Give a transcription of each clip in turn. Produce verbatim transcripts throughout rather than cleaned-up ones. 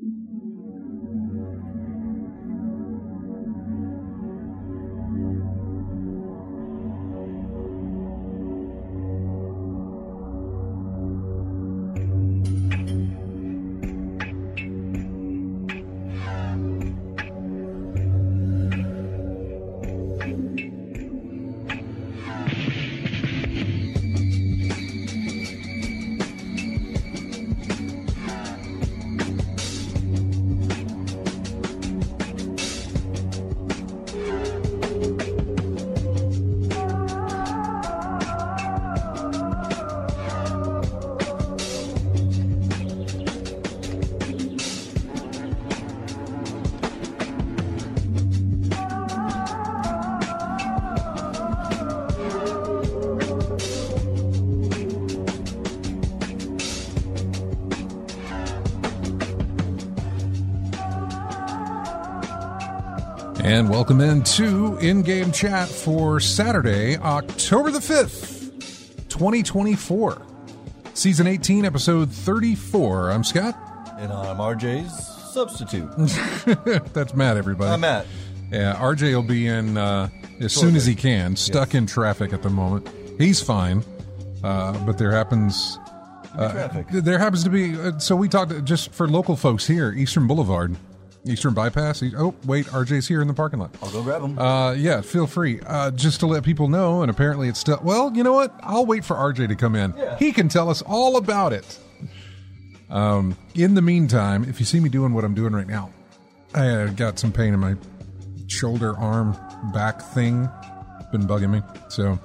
And welcome into In-Game Chat for Saturday, October the fifth, twenty twenty-four. Season eighteen, episode thirty-four. I'm Scott. And I'm R J's substitute. That's Matt, everybody. I'm Matt. Yeah, R J will be in uh, as soon as he can, stuck yes. in traffic at the moment. He's fine, uh, but there happens... Uh, traffic. There happens to be... Uh, so we talked, just for local folks here, Eastern Boulevard... Eastern Bypass. Oh, wait, R J's here in the parking lot. I'll go grab him. Uh, yeah, feel free. Uh, just to let people know, and apparently it's still... Well, you know what? I'll wait for R J to come in. Yeah. He can tell us all about it. Um, in the meantime, if you see me doing what I'm doing right now, I uh, got some pain in my shoulder, arm, back thing. Been bugging me. So...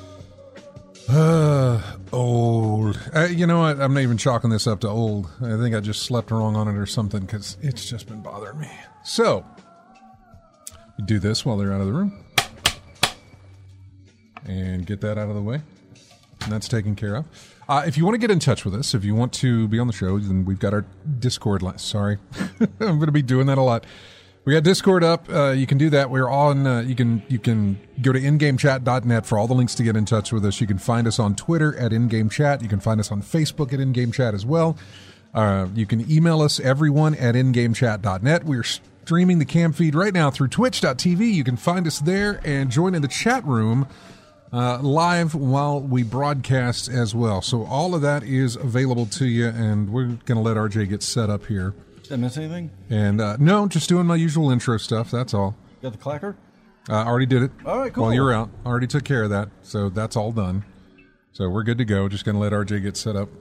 Uh, old. Uh, you know what? I'm not even chalking this up to old. I think I just slept wrong on it or something because it's just been bothering me. So, you do this while they're out of the room. And get that out of the way. And that's taken care of. Uh, if you want to get in touch with us, if you want to be on the show, then we've got our Discord line. Sorry. I'm going to be doing that a lot. We got Discord up. Uh, you can do that. We're on. Uh, you can you can go to in game chat dot net for all the links to get in touch with us. You can find us on Twitter at InGameChat. You can find us on Facebook at InGameChat as well. Uh, you can email us, everyone, at in game chat dot net. We're streaming the cam feed right now through twitch dot t v. You can find us there and join in the chat room uh, live while we broadcast as well. So all of that is available to you, and we're going to let R J get set up here. Did I miss anything? And uh, no, just doing my usual intro stuff. That's all. You got the clacker? I uh, already did it. All right, cool. While you were out, already took care of that. So that's all done. So we're good to go. Just going to let R J get set up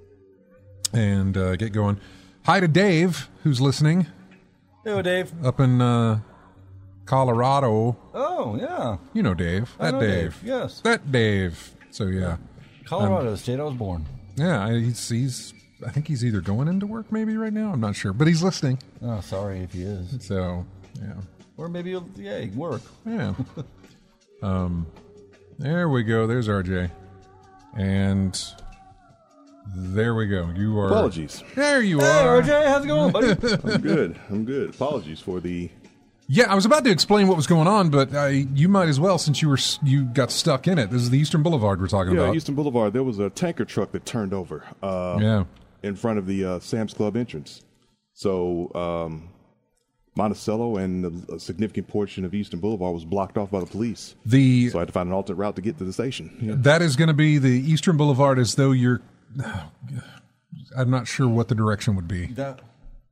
and uh, get going. Hi to Dave, who's listening. Hey, Dave. Up in uh, Colorado. Oh, yeah. You know Dave. I That know Dave. Dave. Yes. That Dave. So yeah. Colorado, um, the state I was born. Yeah, he's he's. I think he's either going into work maybe right now. I'm not sure, but he's listening. Oh, sorry if he is. So, yeah. Or maybe, he'll, yeah, work. Yeah. um, there we go. There's R J. And there we go. You are... Apologies. There you hey, are. R J, how's it going, buddy? I'm good. I'm good. Apologies for the... Yeah, I was about to explain what was going on, but uh, you might as well since you were you got stuck in it. This is the Eastern Boulevard we're talking yeah, about. Eastern Boulevard. There was a tanker truck that turned over. Uh, yeah. In front of the uh, Sam's Club entrance. So um, Monticello and a significant portion of Eastern Boulevard was blocked off by the police. The so I had to find an alternate route to get to the station. Yeah. That is going to be the Eastern Boulevard as though you're... I'm not sure what the direction would be. That,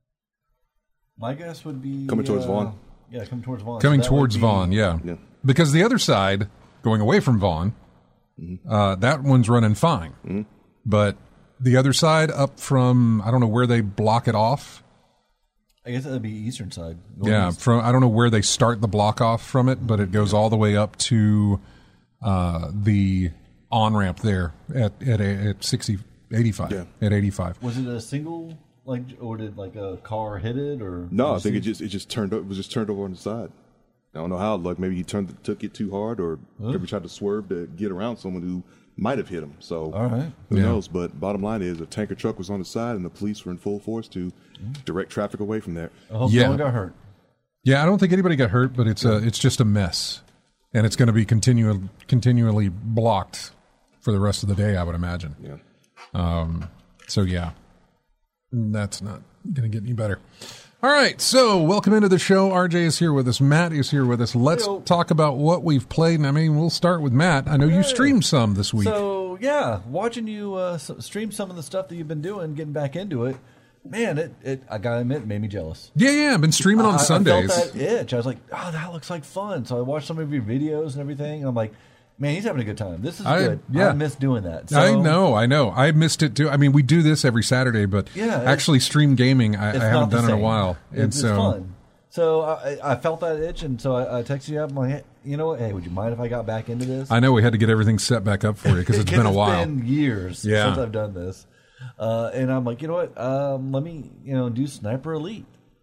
my guess would be... Coming towards uh, Vaughn. Yeah, coming towards Vaughn. Coming so towards be, Vaughn, yeah. yeah. Because the other side, going away from Vaughn, mm-hmm. uh, that one's running fine. Mm-hmm. But... the other side, up from, I don't know where they block it off. I guess that would be eastern side. Yeah, east. from I don't know where they start the block off from it, but it goes all the way up to uh, the on-ramp there at at, at sixty, eighty-five, yeah. at eighty-five. Was it a single, like, or did like a car hit it? or? No, I think it just it just turned it was just turned over on the side. I don't know how. Like maybe he turned took it too hard, or huh? maybe tried to swerve to get around someone who might have hit him. So all right. who yeah. knows? But bottom line is, a tanker truck was on the side, and the police were in full force to direct traffic away from there. I hope yeah. no one got hurt. Yeah, I don't think anybody got hurt, but it's a, it's just a mess, and it's going to be continu- continually blocked for the rest of the day, I would imagine. Yeah. Um. So yeah, that's not going to get any better. All right, so welcome into the show. R J is here with us. Matt is here with us. Let's Hello. talk about what we've played. And I mean, we'll start with Matt. I know you streamed some this week. So yeah, watching you uh, s- stream some of the stuff that you've been doing, getting back into it, man, it, it I gotta admit, it made me jealous. yeah, yeah, I've been streaming on I, Sundays. I felt that itch. I was like, oh, that looks like fun. So I watched some of your videos and everything. And I'm like, man, he's having a good time. This is I- good. yeah. I miss doing that. So, I know, I know. I missed it too. I mean, we do this every Saturday, but Yeah, it's- actually stream gaming, I, I It's haven't not the done in a same. while. It's, And it's so, fun. So I, I felt that itch, and so I, I texted you up. I'm like, hey, you know what? Hey, would you mind if I got back into this? I know we had to get everything set back up for you because it's been a while. It's been years Yeah. since I've done this. Uh, and I'm like, you know what? Um, let me, you know, do Sniper Elite.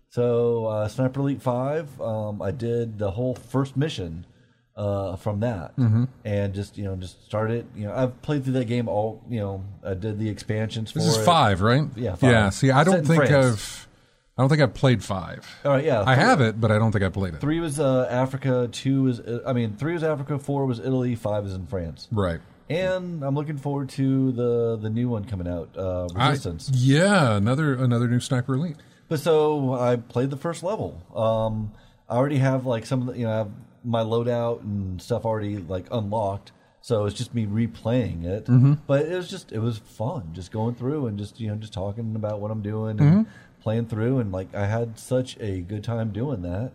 So uh, Sniper Elite five, um, I did the whole first mission uh, from that, Mm-hmm. and just you know, just started. You know, I've played through that game all. You know, I did the expansions for This is it. five, right? Yeah, five. Yeah. See, I Set don't in think France. I've, I don't think I've played five. All right, yeah, I three- have it, but I don't think I played it. Three was uh, Africa. Two was, uh, I mean, three was Africa. Four was Italy. Five is in France. Right. And I'm looking forward to the the new one coming out, uh, I- Resistance. yeah, another another new Sniper Elite. But so I played the first level. Um, I already have like some of the, you know, I have my loadout and stuff already like unlocked. So it's just me replaying it. Mm-hmm. But it was just, it was fun just going through and just, you know, just talking about what I'm doing and Mm-hmm. playing through. And like, I had such a good time doing that.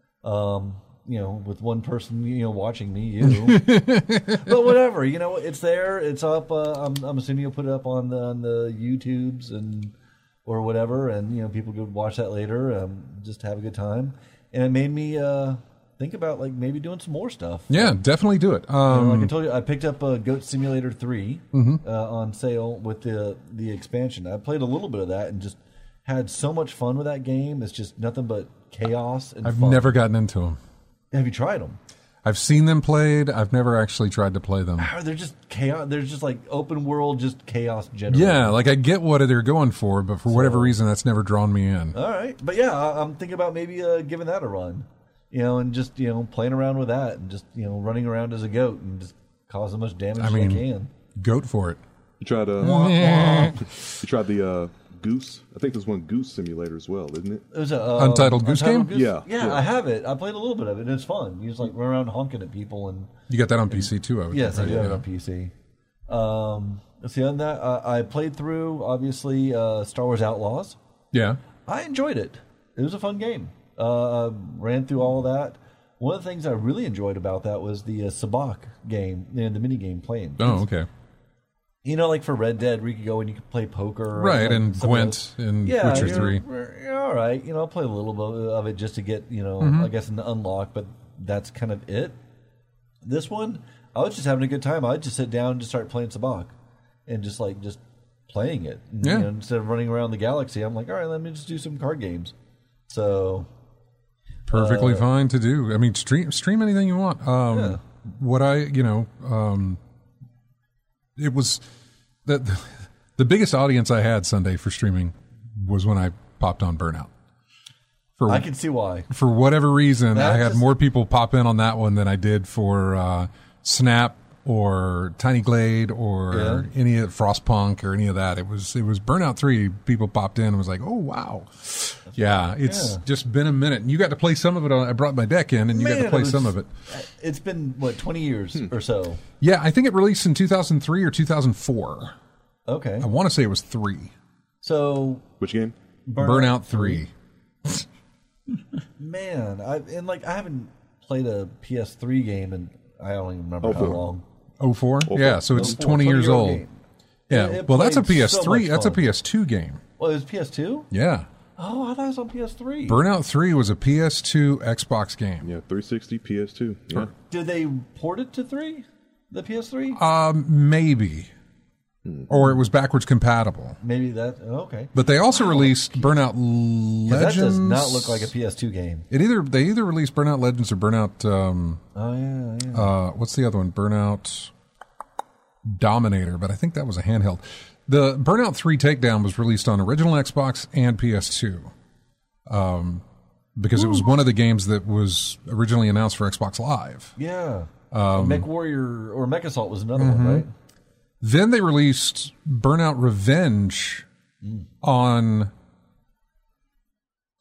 Um, you know, with one person, you know, watching me, you. But whatever, you know, it's there, it's up. Uh, I'm, I'm assuming you'll put it up on the, on the YouTubes and, or whatever, and you know people could watch that later. Um, just have a good time, and it made me uh, think about like maybe doing some more stuff. Yeah, definitely do it. You know, like I Um, told you, I picked up uh, Goat Simulator three Mm-hmm. uh, on sale with the the expansion. I played a little bit of that and just had so much fun with that game. It's just nothing but chaos and I've fun. never gotten into them. Have you tried them? I've seen them played. I've never actually tried to play them. They're just chaos. They're just like open world, just chaos generated. Yeah, like I get what they're going for, but for whatever So- reason, that's never drawn me in. All right, but yeah, I- I'm thinking about maybe uh, giving that a run, you know, and just you know playing around with that and just you know running around as a goat and just cause as much damage I as mean, I can. Goat for it. You tried uh, you tried the uh, Goose. I think there's one Goose Simulator as well, isn't it? It was a uh, Untitled Goose Game? Yeah, yeah, yeah. I have it. I played a little bit of it. and It's fun. You just like run around honking at people and You got that on P C too, I would yes, think, I do right? have it Yeah. on P C. Um, let's see on that. Uh, I played through obviously uh, Star Wars Outlaws. Yeah. I enjoyed it. It was a fun game. Uh, ran through all of that. One of the things I really enjoyed about that was the uh, Sabak game, you know, the mini game playing. Oh, okay. You know, like for Red Dead, where you could go and you could play poker. Right, like and some of Gwent those- in yeah, Witcher you're- three. you're all right. You know, I'll play a little bit of it just to get, you know, Mm-hmm. I guess an unlock, but that's kind of it. This one, I was just having a good time. I'd just sit down and just start playing Sabak and just like, just playing it. And, Yeah. you know, instead of running around the galaxy, I'm like, all right, let me just do some card games. So, Perfectly Uh, fine to do. I mean, stream stream anything you want. Um, Yeah. What I, you know, um, it was the the biggest audience I had Sunday for streaming was when I popped on Burnout. For I can see why. for whatever reason, That I had just- more people pop in on that one than I did for uh, Snap or Tiny Glade or Yeah. any of Frostpunk or any of that. It was it was Burnout three. People popped in and was like, "Oh wow, yeah!" It's Yeah. just been a minute. And you got to play some of it. On, I brought my deck in, and you got Man, to play it was- some of it. It's been, what, twenty years Hmm. or so? Yeah, I think it released in two thousand three or two thousand four. Okay. I want to say it was three. So, Which game? Burnout three. Man, I and like I haven't played a P S three game and I don't even remember Oh, how four. long. Oh four. Yeah, so it's Oh, four, twenty years twenty-year-old old. game. Yeah. It- it Well, that's a played P S three. so much that's a fun. P S two game. Well, it was P S two? Yeah. Oh, I thought it was on P S three. Burnout three was a P S two Xbox game. Yeah, three sixty, P S two. Yeah. Did they port it to three? The P S three? Um, maybe. Or it was backwards compatible. Maybe that. oh, okay. But they also released Burnout 'Cause Legends. that does not look like a P S two game. It either they either released Burnout Legends or Burnout. Um, Oh yeah, yeah. uh, what's the other one? Burnout Dominator. But I think that was a handheld. The Burnout three Takedown was released on original Xbox and P S two. Um, because it was one of the games that was originally announced for Xbox Live. yeah. Um, Mech Warrior or Mech Assault was another mm-hmm. one, right? Then they released Burnout Revenge on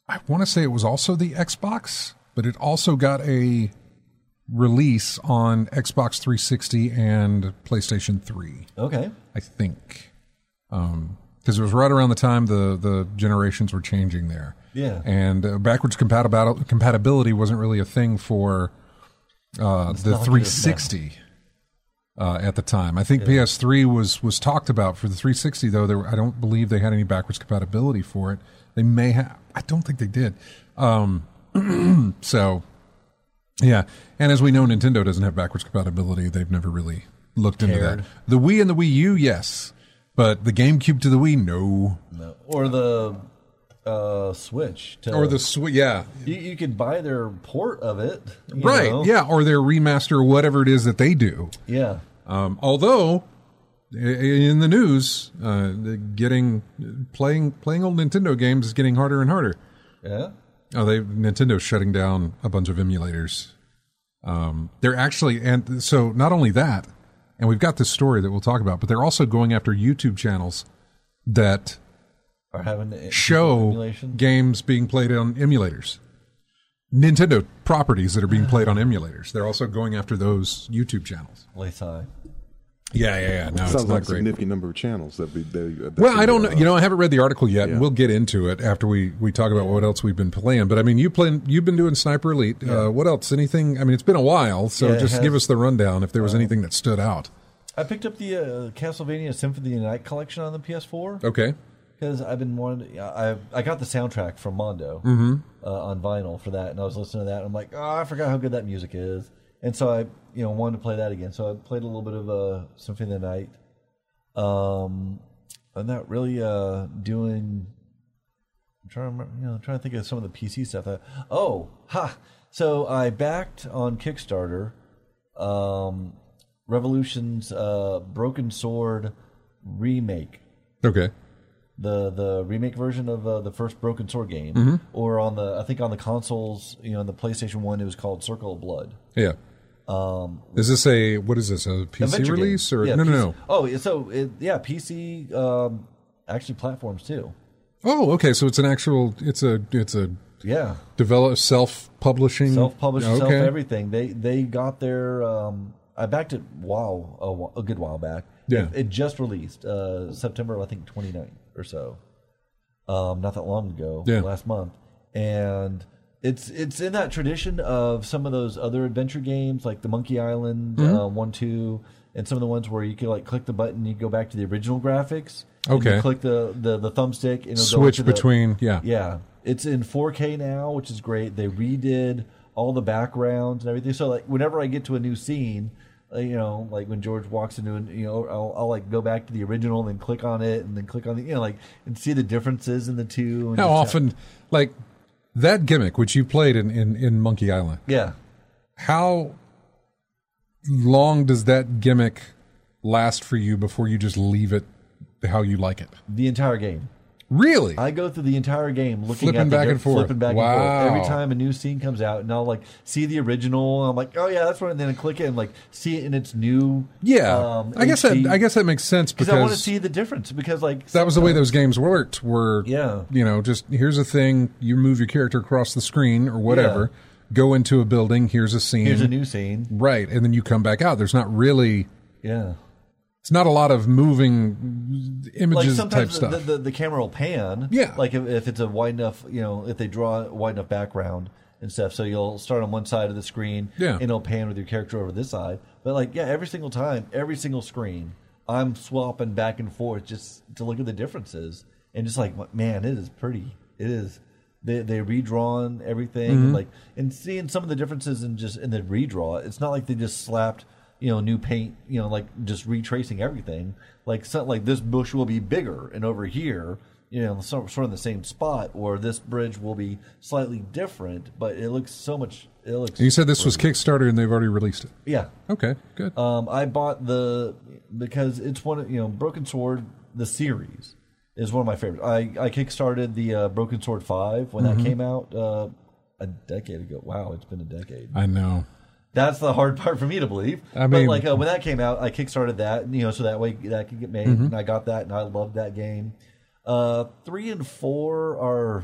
I want to say it was also the Xbox, but it also got a release on Xbox three sixty and PlayStation three. Okay. I think. Um, because it was right around the time the, the generations were changing there. Yeah. And uh, backwards compatibil- compatibility wasn't really a thing for uh, the three sixty uh, at the time. I think yeah. P S three was, was talked about for the three sixty, though. There were, I don't believe they had any backwards compatibility for it. They may have. I don't think they did. Um, so, yeah. And as we know, Nintendo doesn't have backwards compatibility. They've never really looked Cared. into that. The Wii and the Wii U, yes. But the GameCube to the Wii, no. No. Or the uh, Switch. To, or the Switch, yeah. You, you could buy their port of it. Right, know. yeah. Or their remaster, whatever it is that they do. Yeah. Um, although, in the news, uh, getting playing playing old Nintendo games is getting harder and harder. Yeah. Oh, they Nintendo's shutting down a bunch of emulators. Um, they're actually, and so not only that, and we've got this story that we'll talk about, but they're also going after YouTube channels that are having show games being played on emulators. Nintendo properties that are being played on emulators. They're also going after those YouTube channels. Lacey. Yeah, yeah, yeah. No, it sounds it's not like a great. significant number of channels that be. They, that well, I don't know. You know, I haven't read the article yet, yeah. and we'll get into it after we, we talk about what else we've been playing. But I mean, you playing, you've been doing Sniper Elite. Yeah. Uh, what else? Anything? I mean, it's been a while, so yeah, just has, give us the rundown if there was uh, anything that stood out. I picked up the uh, Castlevania Symphony of the Night collection on the P S four. Okay. Because I've been wanting. I I got the soundtrack from Mondo mm-hmm. uh, on vinyl for that, and I was listening to that. And I'm like, oh, I forgot how good that music is, and so I, you know, wanted to play that again. So I played a little bit of uh, Symphony of the Night. Um, I'm not really uh, doing. I'm trying to remember, you know, trying to think of some of the P C stuff. That, oh, ha! So I backed on Kickstarter, um, Revolution's uh, Broken Sword remake. Okay. The the remake version of uh, the first Broken Sword game, mm-hmm. or on the I think on the consoles, you know, on the PlayStation One, it was called Circle of Blood. Yeah. Um, is this a what is this a P C release game. or yeah, no P C. no no? Oh, so it, yeah, P C um, actually platforms too. Oh, okay. So it's an actual. It's a. It's a. Yeah. Develop self publishing. Self published. Okay. Self everything. They they got their. Um, I backed it. Wow, a, a good while back. Yeah. It, it just released uh, September, I think twenty-ninth or so. Um, not that long ago. Yeah. Last month, and it's it's in that tradition of some of those other adventure games like the Monkey Island mm-hmm. uh, one, two, and some of the ones where you can like click the button, you go back to the original graphics. Okay. And you click the the, the thumbstick and it'll switch go into between. The, yeah. Yeah. It's in four K now, which is great. They redid all the backgrounds and everything. So like whenever I get to a new scene, uh, you know, like when George walks into, an, you know, I'll, I'll like go back to the original and then click on it and then click on the, you know, like and see the differences in the two. And How often, have, like that gimmick which you played in, in, in Monkey Island? Yeah. How long does that gimmick last for you before you just leave it how you like it? The entire game. Really? I go through the entire game looking flipping at the back and forth. Flipping back wow. and forth. Every time a new scene comes out, and I'll like see the original. And I'm like, oh yeah, that's right. And then I click it and like see it in its new. Yeah, um, I guess that I guess that makes sense because I want to see the difference. Because like that was the way those games worked. Were yeah, you know, just here's a thing. You move your character across the screen or whatever. Yeah. Go into a building. Here's a scene. Here's a new scene. Right, and then you come back out. There's not really. Yeah. It's not a lot of moving images like type the, stuff. The, the, the camera will pan. Yeah. Like if, if it's a wide enough, you know, if they draw a wide enough background and stuff. So you'll start on one side of the screen yeah. and it'll pan with your character over this side. But like, yeah, every single time, every single screen, I'm swapping back and forth just to look at the differences. And just like, man, it is pretty. It is. They they redrawn everything. Mm-hmm. And like, and seeing some of the differences in just in the redraw, it's not like they just slapped, you know, new paint, you know, like just retracing everything. Like something like this bush will be bigger and over here, you know, sort of in the same spot, or this bridge will be slightly different, but it looks so much. It looks. You said this was Kickstarter and they've already released it. Yeah. Okay. Good. Um, I bought the because it's one of, you know, Broken Sword the series is one of my favorites. I I kickstarted the uh, Broken Sword five when mm-hmm. that came out uh, a decade ago. Wow, it's been a decade. I know. That's the hard part for me to believe. I mean, but like uh, when that came out, I kickstarted that, you know, so that way that could get made. Mm-hmm. And I got that, and I loved that game. Uh, three and four are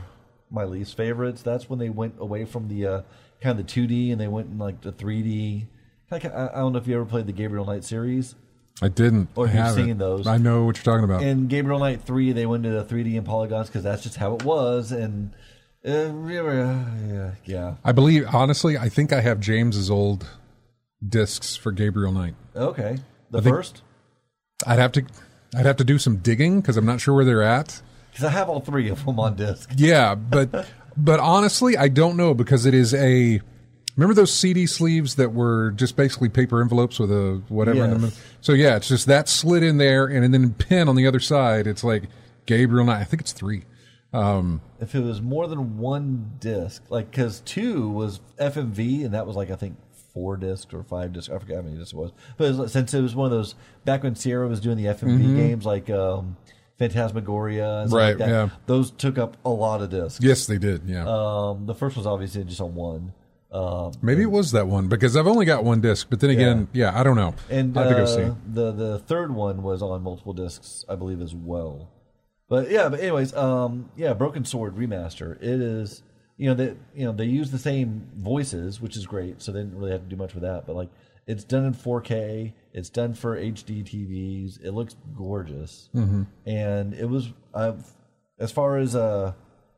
my least favorites. That's when they went away from the uh, kind of the two D and they went in like the three D. Like, I, I don't know if you ever played the Gabriel Knight series. I didn't. Or if I you've haven't. seen those. I know what you're talking about. In Gabriel Knight three, they went to the three D and polygons because that's just how it was. And uh, yeah, yeah. I believe, honestly, I think I have James's old discs for Gabriel Knight. Okay, the I think- first. I'd have to, I'd have to do some digging because I'm not sure where they're at. Because I have all three of them on disc. Yeah, but but honestly, I don't know because it is a. Remember those C D sleeves that were just basically paper envelopes with a whatever in them? Yes. So yeah, it's just that slid in there, and then pin on the other side. It's like Gabriel Knight. I think it's three. Um, If it was more than one disc, like because two was F M V, and that was like I think four discs or five discs. I forget how many discs it was. But it was, since it was one of those back when Sierra was doing the F M V Mm-hmm. games, like um, Phantasmagoria, and stuff Right, like that, yeah. those took up a lot of discs. yes, they did. Yeah, Um, the first was obviously just on one. Um, maybe it was that one because I've only got one disc. But then again, yeah, I don't know. and I have to go uh, see. the the third one was on multiple discs, I believe, as well. But yeah, but anyways, um, yeah, Broken Sword remaster. It is, you know, they you know they use the same voices, which is great. So they didn't really have to do much with that. But like, it's done in four K. It's done for H D T Vs. It looks gorgeous, mm-hmm. and it was uh, as far as uh,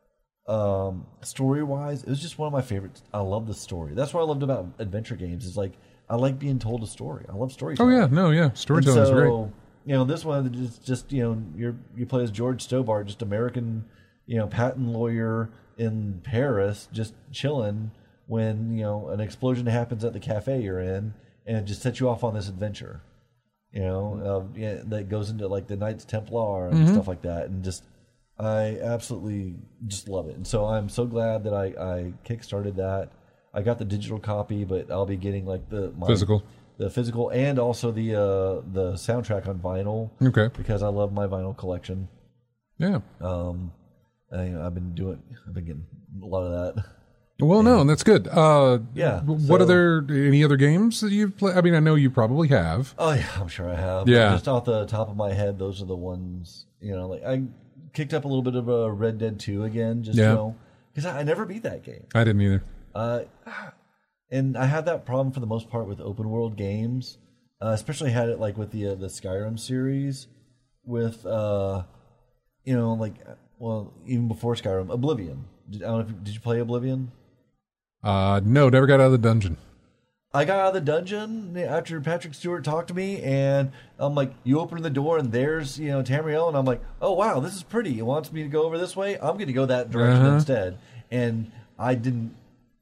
um, story wise, it was just one of my favorites. I love the story. That's what I loved about adventure games. Is like I like being told a story. I love Oh storytelling. yeah, no, yeah, And storytelling is so, great. you know, this one is just, you know, you're you play as George Stobart, just American, you know, patent lawyer in Paris, just chilling when, you know, an explosion happens at the cafe you're in, and it just sets you off on this adventure. You know, uh, yeah, that goes into like the Knights Templar and Mm-hmm. stuff like that, and just I absolutely just love it. And so I'm so glad that I I kickstarted that. I got the digital copy, but I'll be getting like the my, Physical. the physical, and also the uh, the soundtrack on vinyl. Okay. Because I love my vinyl collection. Yeah. Um, I, you know, I've been doing, I've been getting a lot of that. Well, no, that's good. Uh, Yeah, What so- other any other games that you've played? I mean, I know you probably have. Oh yeah, I'm sure I have. Yeah. Just off the top of my head, those are the ones. You know, like I kicked up a little bit of a Red Dead two again, just Yeah. you know, because I, I never beat that game. I didn't either. Uh, and I had that problem for the most part with open world games. Uh, especially had it like with the uh, the Skyrim series, with uh, you know, like well, even before Skyrim, Oblivion. Did, I don't know if you, did you play Oblivion? Uh, no, never got out of the dungeon. I got out of the dungeon after Patrick Stewart talked to me, and I'm like, you open the door, and there's, you know, Tamriel, and I'm like, oh, wow, this is pretty. It wants me to go over this way. I'm going to go that direction Uh-huh. instead. And I didn't.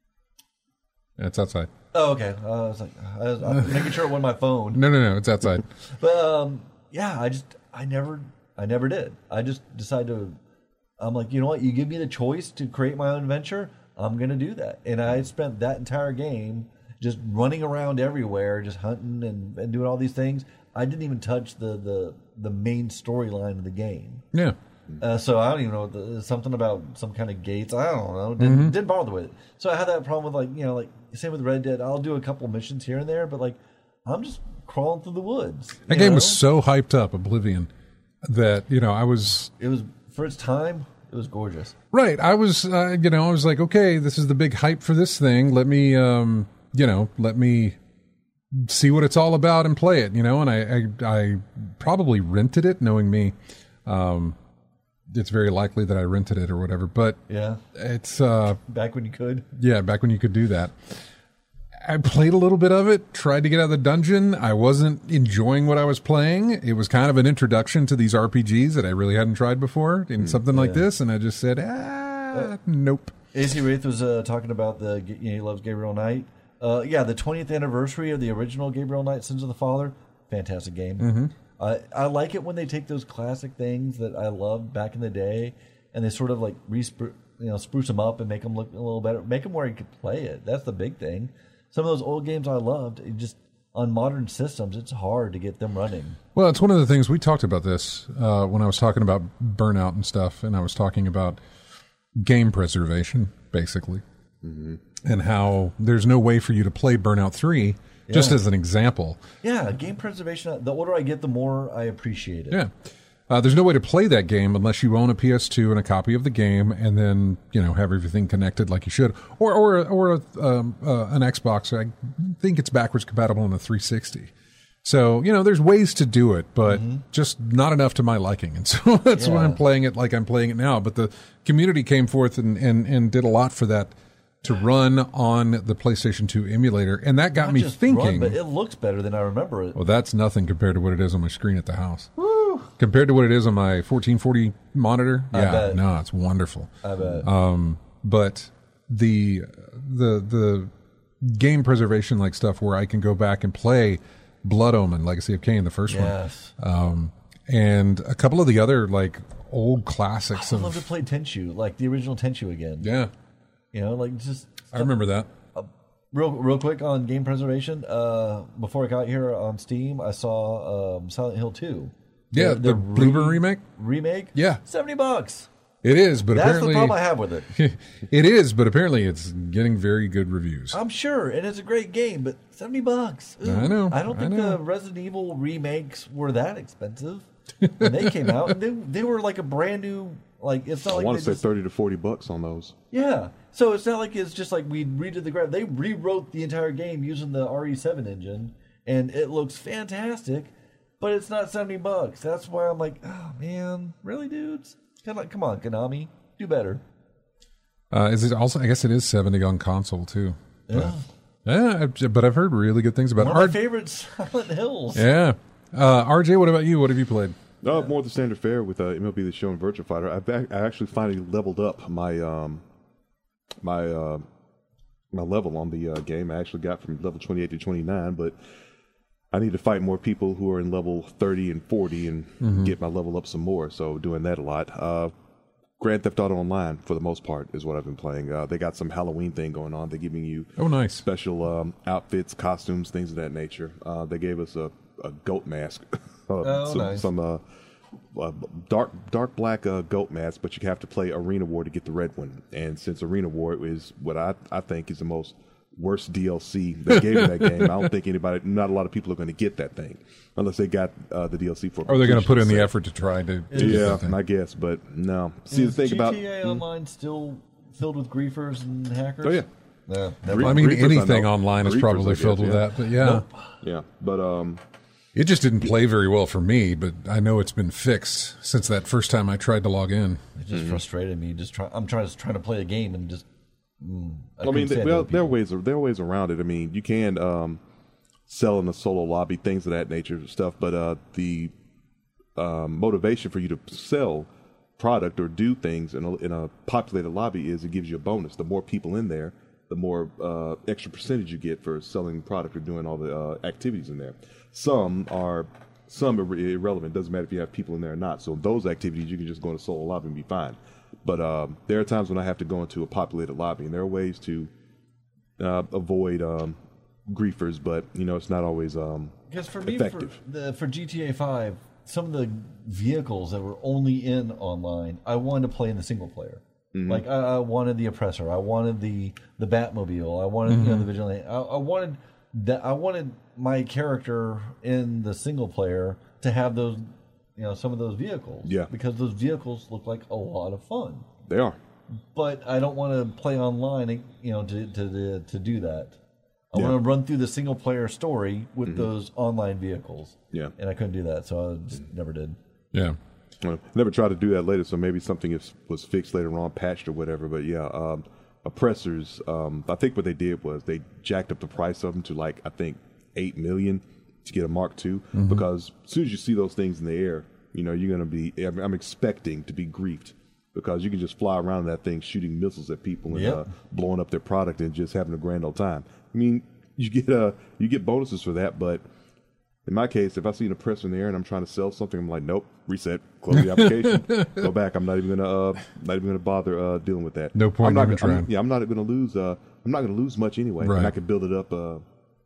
It's outside. Oh, okay. Uh, I was like, I was, I was making sure it wasn't my phone. No, no, no, it's outside. But um, yeah, I just, I never, I never did. I just decided to. I'm like, you know what? You give me the choice to create my own adventure, I'm going to do that. And I spent that entire game just running around everywhere, just hunting and, and doing all these things. I didn't even touch the the, the main storyline of the game. Yeah. Uh, so I don't even know the, something about some kind of gates. I don't know. Didn't, Mm-hmm. didn't bother with it. So I had that problem with like you know like same with Red Dead. I'll do a couple missions here and there, but like I'm just crawling through the woods. That you game know? was so hyped up, Oblivion, that, you know, I was... It was for its time. It was gorgeous. Right. I was, uh, you know, I was like, okay, this is the big hype for this thing. Let me, um, you know, let me see what it's all about and play it, you know. And I, I, I probably rented it, knowing me. Um, it's very likely that I rented it or whatever. But Yeah, it's, uh, back when you could. yeah, back when you could do that. I played a little bit of it, tried to get out of the dungeon. I wasn't enjoying what I was playing. It was kind of an introduction to these R P Gs that I really hadn't tried before in something like this. And I just said, ah, nope. A C Wraith was uh, talking about the you know, he loves Gabriel Knight. Uh, yeah, the twentieth anniversary of the original Gabriel Knight, Sins of the Father. Fantastic game. Mm-hmm. I I like it when they take those classic things that I loved back in the day, and they sort of like re you know spruce them up and make them look a little better. Make them where you could play it. That's the big thing. Some of those old games I loved, it just on modern systems, it's hard to get them running. Well, it's one of the things we talked about this uh, when I was talking about burnout and stuff, and I was talking about game preservation, basically, mm-hmm. and how there's no way for you to play Burnout three, just Yeah. as an example. Yeah, game preservation. The older I get, the more I appreciate it. Yeah. Uh, there's no way to play that game unless you own a P S two and a copy of the game, and then you know have everything connected like you should, or or or a, um, uh, an Xbox. I think it's backwards compatible on the three sixty. So you know, there's ways to do it, but mm-hmm. just not enough to my liking, and so that's yeah. why I'm playing it like I'm playing it now. But the community came forth and and, and did a lot for that to run on the PlayStation two emulator, and that got Not me just thinking. Run, but it looks better than I remember it. Well, that's nothing compared to what it is on my screen at the house. Woo! Compared to what it is on my fourteen forty monitor, I yeah, bet. no, it's wonderful. I bet. Um, but the the the game preservation like stuff where I can go back and play Blood Omen, Legacy of Kain, the first yes. one, um, and a couple of the other like old classics. I would of, love to play Tenchu, like the original Tenchu again. Yeah. You know, like just. I remember that. Uh, real, real quick on game preservation. Uh, before I got here on Steam, I saw um, Silent Hill two. Yeah, the, the, the Bloober re- remake. Remake. Yeah, seventy bucks. It is, but that's apparently the problem I have with it. It is, but apparently it's getting very good reviews. I'm sure, and it's a great game, but seventy bucks. Ooh, I know. I don't think I know. the Resident Evil remakes were that expensive when they came out. They they were like a brand new. Like it's not I like want to say just, thirty to forty bucks on those. Yeah, so it's not like it's just like we redid the graph. They rewrote the entire game using the R E seven engine, and it looks fantastic. But it's not seventy bucks. That's why I'm like, oh man, really, dudes? Come on, come on, Konami, do better. Uh, is it also? I guess it is seventy on console too. Yeah, but, yeah. I've, but I've heard really good things about one it. of my favorite Silent Hills. Yeah. Uh, R J, what about you? What have you played? No, more the standard fare with uh, M L B The Show and Virtua Fighter. I've ac- I actually finally leveled up my um my uh, my level on the uh, game. I actually got from level twenty-eight to twenty-nine, but I need to fight more people who are in level thirty and forty and mm-hmm. get my level up some more. So doing that a lot. Uh, Grand Theft Auto Online, for the most part, is what I've been playing. Uh, they got some Halloween thing going on. They're giving you oh nice special um, outfits, costumes, things of that nature. Uh, they gave us a, a goat mask. Uh, oh, some nice. some uh, uh, dark dark black uh, goat mask, but you have to play Arena War to get the red one. And since Arena War is what I, I think is the most worst D L C they gave in that game, I don't think anybody, not a lot of people are going to get that thing unless they got uh, the D L C for. Or they're going to put in the effort to try to. to yeah, I guess, but no. See is the thing G T A about G T A Online still filled with griefers and hackers? Oh yeah. No, well, I mean, Griefers, anything I know. online is Griefers, probably I guess, filled with yeah. that, but yeah. Nope. Yeah, but um. It just didn't play very well for me, but I know it's been fixed since that first time I tried to log in. It just mm-hmm. frustrated me. Just try, I'm trying to trying to play a game and just. Mm, I, I mean, stand there, with there are people. ways. There are ways around it. I mean, you can um, sell in a solo lobby, things of that nature, stuff. But uh, the um, motivation for you to sell product or do things in a, in a populated lobby is it gives you a bonus. The more people in there, the more uh, extra percentage you get for selling product or doing all the uh, activities in there. Some are some are irrelevant. Doesn't matter if you have people in there or not. So those activities you can just go in a solo lobby and be fine. But um, there are times when I have to go into a populated lobby, and there are ways to uh, avoid um, griefers. But you know, it's not always um, because for me, effective. for, the, for G T A five, some of the vehicles that were only in online, I wanted to play in the single player. Mm-hmm. Like I, I wanted the Oppressor, I wanted the the Batmobile, I wanted mm-hmm. you know, the Vigilante. I, I wanted that. I wanted my character in the single player to have those, you know, some of those vehicles. Yeah. Because those vehicles look like a lot of fun. They are. But I don't want to play online, you know, to to to, to do that. I Yeah. want to run through the single player story with Mm-hmm. those online vehicles. Yeah. And I couldn't do that, so I just never did. Yeah. Well, never tried to do that later, so maybe something is, was fixed later on, patched or whatever. But yeah, um, oppressors. Um, I think what they did was they jacked up the price of them to like I think eight million to get a Mark two. Mm-hmm. Because as soon as you see those things in the air, you know you're going to be. I'm expecting to be griefed because you can just fly around that thing shooting missiles at people and Yep. uh, blowing up their product and just having a grand old time. I mean, you get uh, you get bonuses for that, but. In my case, if I see an oppressor in the air and I'm trying to sell something, I'm like, nope, reset, close the application, go back. I'm not even gonna, uh, not even gonna bother uh, dealing with that. No point I'm not even gonna, trying. I'm, yeah, I'm not gonna lose. Uh, I'm not gonna lose much anyway, Right. and I can build it up uh,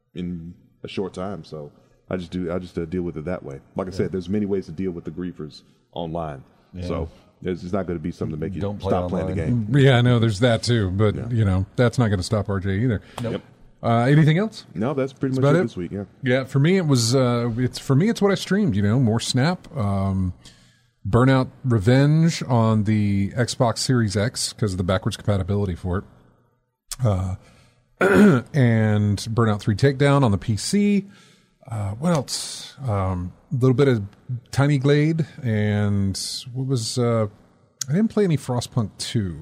in a short time. So I just do. I just uh, deal with it that way. Like I said, there's many ways to deal with the griefers online. Yeah. So it's, it's not going to be something to make you Don't play stop playing the online. game. Yeah, I know there's that too, but Yeah. you know that's not going to stop R J either. Nope. Yep. Uh, anything else? No, that's pretty That's much about it it? this week. Yeah. Yeah, for me it was. Uh, it's for me it's what I streamed. You know, more Snap. Um, Burnout Revenge on the Xbox Series X because of the backwards compatibility for it. Uh, and Burnout three Takedown on the P C. Uh, what else? Um, a little bit of Tiny Glade, and what was? Uh, I didn't play any Frostpunk two.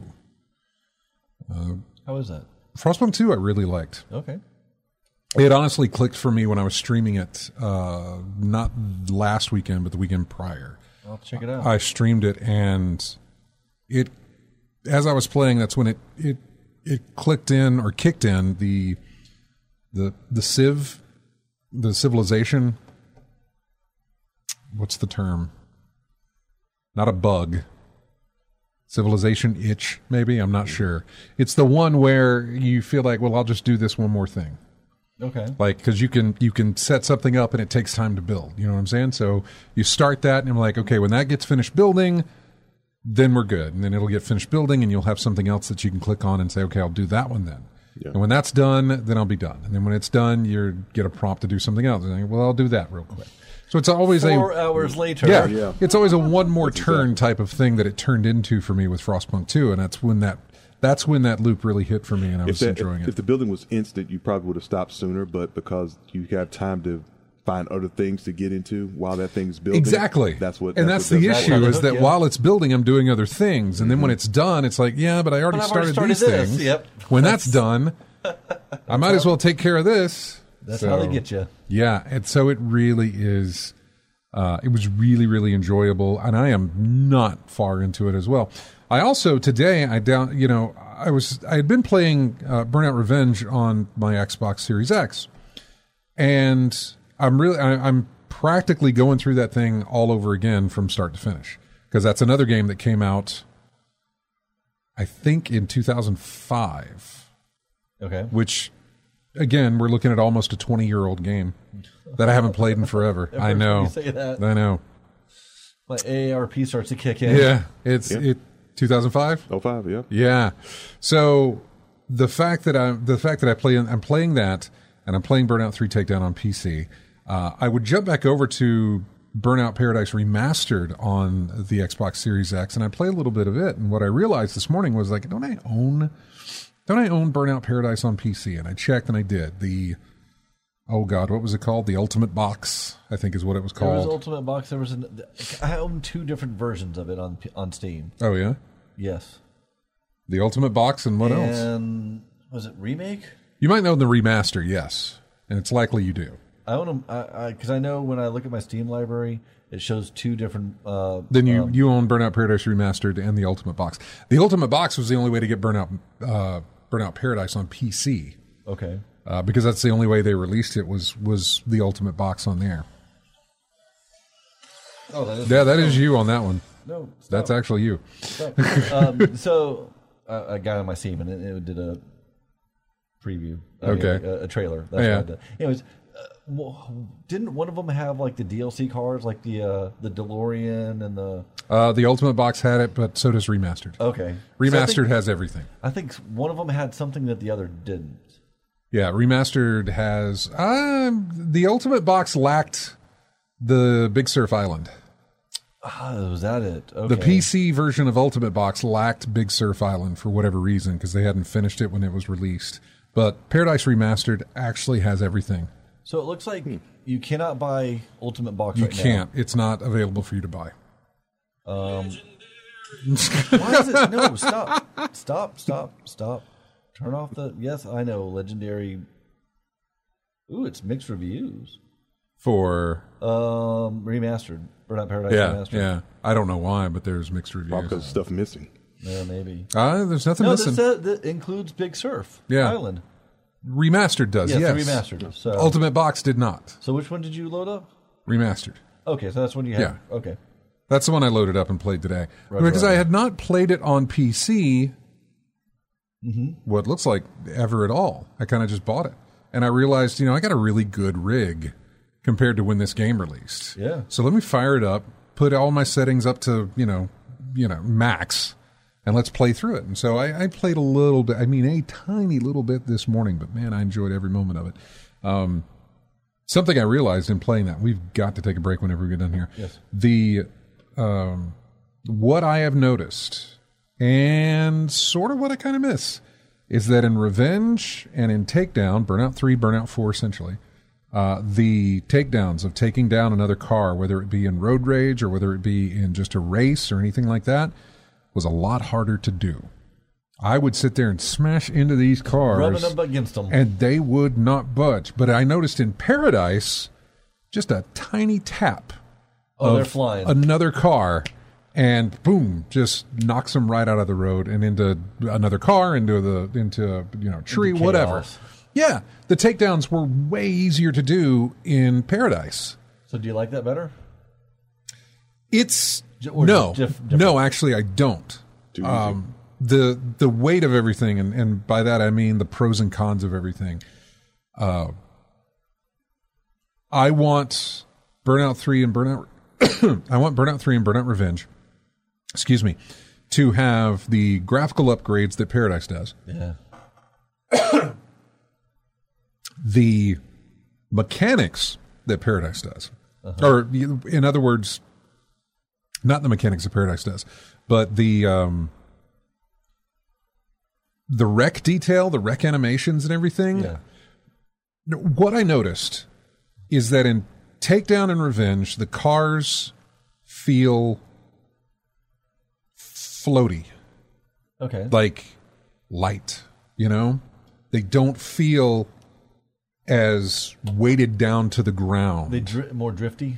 Uh, How is that? Frostpunk two, I really liked. Okay. It honestly clicked for me when I was streaming it, uh, not last weekend, but the weekend prior. I'll check it out. I streamed it, and it, as I was playing, that's when it it it clicked in or kicked in the the the Civ. The civilization, what's the term? Not a bug. Civilization itch, maybe? I'm not sure. It's the one where you feel like, well, I'll just do this one more thing. Okay. Like, because you can you can set something up and it takes time to build. You know what I'm saying? So you start that and I'm like, okay, when that gets finished building, then we're good. And then it'll get finished building and you'll have something else that you can click on and say, okay, I'll do that one then. Yeah. And when that's done, then I'll be done. And then when it's done, you get a prompt to do something else. And I, well, I'll do that real quick. So it's always Four a four hours later. Yeah, yeah. It's always a one more turn type of thing that it turned into for me with Frostpunk two, and that's when that that's when that loop really hit for me, and I was if that, enjoying if, it. If the building was instant, you probably would have stopped sooner. But because you have time to find other things to get into while that thing's building, Exactly. That's what, and that's that's, what the does issue that. is that Yeah. while it's building, I'm doing other things, and then when it's done, it's like, yeah, but I already But I've started, already started these this. things. Yep. When that's done, I might as well take care of this. That's So, how they get you. Yeah, and so it really is. Uh, it was really, really enjoyable, and I am not far into it as well. I also today I down, you know, I was I had been playing uh, Burnout Revenge on my Xbox Series X, and I'm really I, I'm practically going through that thing all over again from start to finish because that's another game that came out, I think, in two thousand five, Okay. which. Again, we're looking at almost a twenty-year-old game that I haven't played in forever. Every I time know. you say that. I know. My A A R P starts to kick in. Yeah, it's Yeah. it two thousand five. Oh five, yeah. Yeah. So the fact that I the fact that I play I'm playing that and I'm playing Burnout three Takedown on P C. Uh, I would jump back over to Burnout Paradise Remastered on the Xbox Series X and I play a little bit of it. And what I realized this morning was like, don't I own Don't I own Burnout Paradise on P C? And I checked and I did. The, oh God, what was it called? The Ultimate Box, I think is what it was There was called. Ultimate Box. There was an. I own two different versions of it on on Steam. Oh, yeah? Yes. The Ultimate Box and what else? And was it Remake? You might know the remaster, yes. And it's likely you do. I own them because I, I, 'cause I know when I look at my Steam library, it shows two different. Uh, Then you, um, you own Burnout Paradise Remastered and the Ultimate Box. The Ultimate Box was the only way to get Burnout uh, Burnout Paradise on P C. okay. Uh, because that's the only way they released it was was the Ultimate Box on there. Oh, that is. Yeah, that is you on that one. No, stop, That's actually you. stop. um, so uh, I got on my Steam and it, it did a preview. I mean, Okay. a, a trailer. That's Yeah. what I did. Anyways, uh, well, didn't one of them have like the D L C cars, like the uh, the DeLorean and the? Uh, the Ultimate Box had it, but so does Remastered. Okay. Remastered So I think, has everything. I think one of them had something that the other didn't. Yeah, Remastered has... Um, the Ultimate Box lacked the Big Surf Island. Ah, was that it? Okay. The P C version of Ultimate Box lacked Big Surf Island for whatever reason, because they hadn't finished it when it was released. But Paradise Remastered actually has everything. So it looks like you cannot buy Ultimate Box You right can't. It's not available for you to buy. now. Um, why is it? No, stop. Stop, stop, stop. Turn off the... Yes, I know. Legendary... Ooh, it's mixed reviews. For... Um, remastered. Burnout Paradise Yeah, Remastered. yeah. I don't know why, but there's mixed Probably reviews. because stuff missing. Yeah, maybe. Uh, there's nothing No, missing. this uh, that includes Big Surf Yeah. Island. Remastered does, Yes, yes. the remastered. So, Ultimate Box did not. so which one did you load up? Remastered. Okay, so that's one you have. Yeah. Okay. That's the one I loaded up and played today. Right, because right. I had not played it on P C, what looks like ever at all. I kind of just bought it. And I realized, you know, I got a really good rig compared to when this game released. Yeah. So let me fire it up, put all my settings up to, you know, you know, max, and let's play through it. And so I, I played a little bit, I mean, a tiny little bit this morning, but man, I enjoyed every moment of it. Um, something I realized in playing that, we've got to take a break whenever we get done here. Yes. The um, what I have noticed, and sort of what I kind of miss, is that in Revenge and in Takedown, Burnout three, Burnout four, essentially, uh, the takedowns of taking down another car, whether it be in Road Rage or whether it be in just a race or anything like that, was a lot harder to do. I would sit there and smash into these cars, Rubbing up against them. and they would not budge. But I noticed in Paradise, just a tiny tap Oh, of they're flying. another car, and boom, just knocks them right out of the road and into another car, into the into a, you know tree, Into whatever. chaos. Yeah, the takedowns were way easier to do in Paradise. So do you like that better? It's J- or no, diff- different? no. Actually, I don't. Too easy. Um, the the weight of everything, and, and by that I mean the pros and cons of everything. Uh, I want Burnout three and Burnout. I want Burnout three and Burnout Revenge. Excuse me, to have the graphical upgrades that Paradise does. Yeah. The mechanics that Paradise does. Or, in other words, not the mechanics that Paradise does, but the um, the wreck detail, the wreck animations and everything. Yeah. What I noticed is that in Takedown and Revenge, the cars feel floaty, Okay. like light, you know? They don't feel as weighted down to the ground. They dri- more drifty.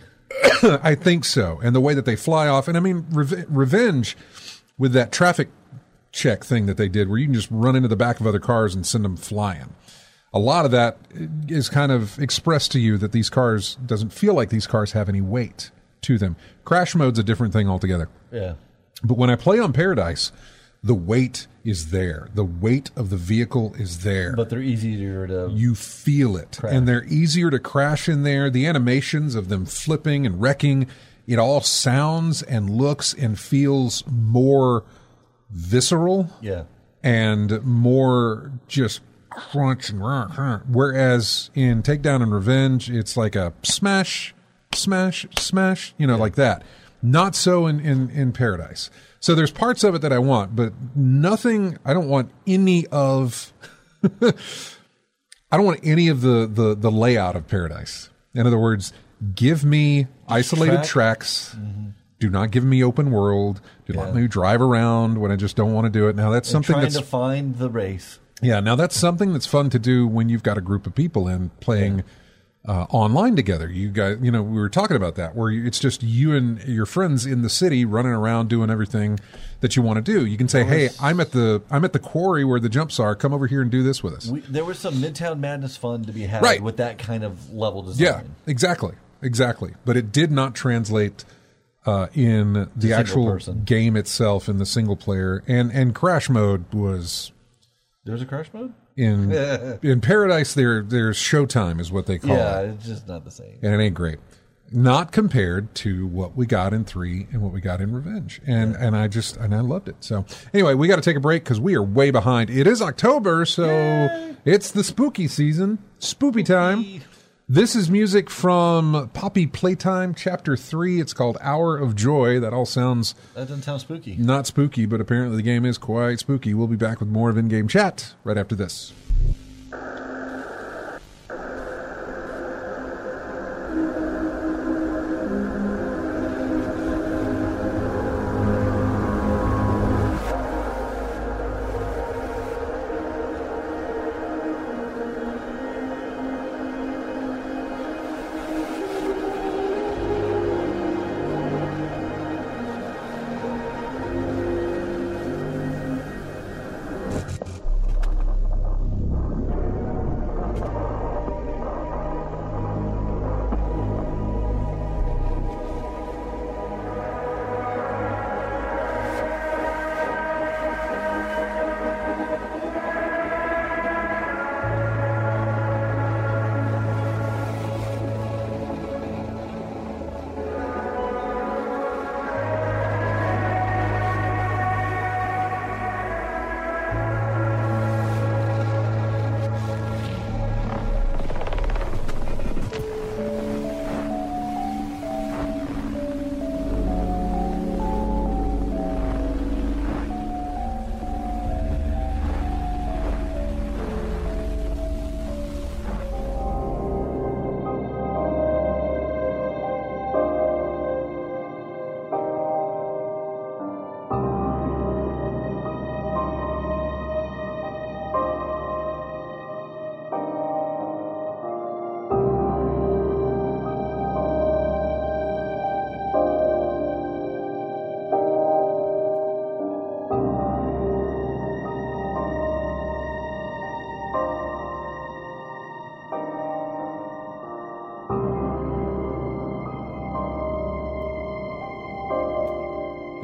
I think so. And the way that they fly off. And I mean, Reve- Revenge, with that traffic check thing that they did, where you can just run into the back of other cars and send them flying. A lot of that is kind of expressed to you that these cars, doesn't feel like these cars have any weight to them. Crash mode's a different thing altogether. Yeah. But when I play on Paradise, the weight is there. The weight of the vehicle is there. But they're easier to. You feel it. Crash. And they're easier to crash in there. The animations of them flipping and wrecking, it all sounds and looks and feels more visceral Yeah. and more just crunch and rah, rah. Whereas in Takedown and Revenge, it's like a smash, smash, smash, you know, like that. Not so in, in, in Paradise. So there's parts of it that I want, but nothing, I don't want any of, I don't want any of the, the, the layout of Paradise. In other words, give me isolated Track. tracks. Mm-hmm. Do not give me open world. Do not Yeah. let me drive around when I just don't want to do it. Now that's They're something trying that's to find the race. yeah, now that's something that's fun to do when you've got a group of people in playing uh, online together. You guys, you know, we were talking about that, where you, it's just you and your friends in the city running around doing everything that you want to do. You can say, "Hey, I'm at the I'm at the quarry where the jumps are. Come over here and do this with us." We, there was some Midtown Madness fun to be had Right. with that kind of level design. Yeah, exactly, exactly. But it did not translate uh, in the single actual person. game itself in the single player, and and crash mode was. There's a crash mode? In in Paradise, there there's Showtime is what they call Yeah, it, it's just not the same. and it ain't great. Not compared to what we got in three and what we got in Revenge, and and I just and I loved it. So anyway, we got to take a break because we are way behind. It is October, so Yay. it's the spooky season, spoopy time. This is music from Poppy Playtime Chapter three. It's called Hour of Joy. That all sounds That doesn't sound spooky. not spooky, but apparently the game is quite spooky. We'll be back with more of In-Game Chat right after this.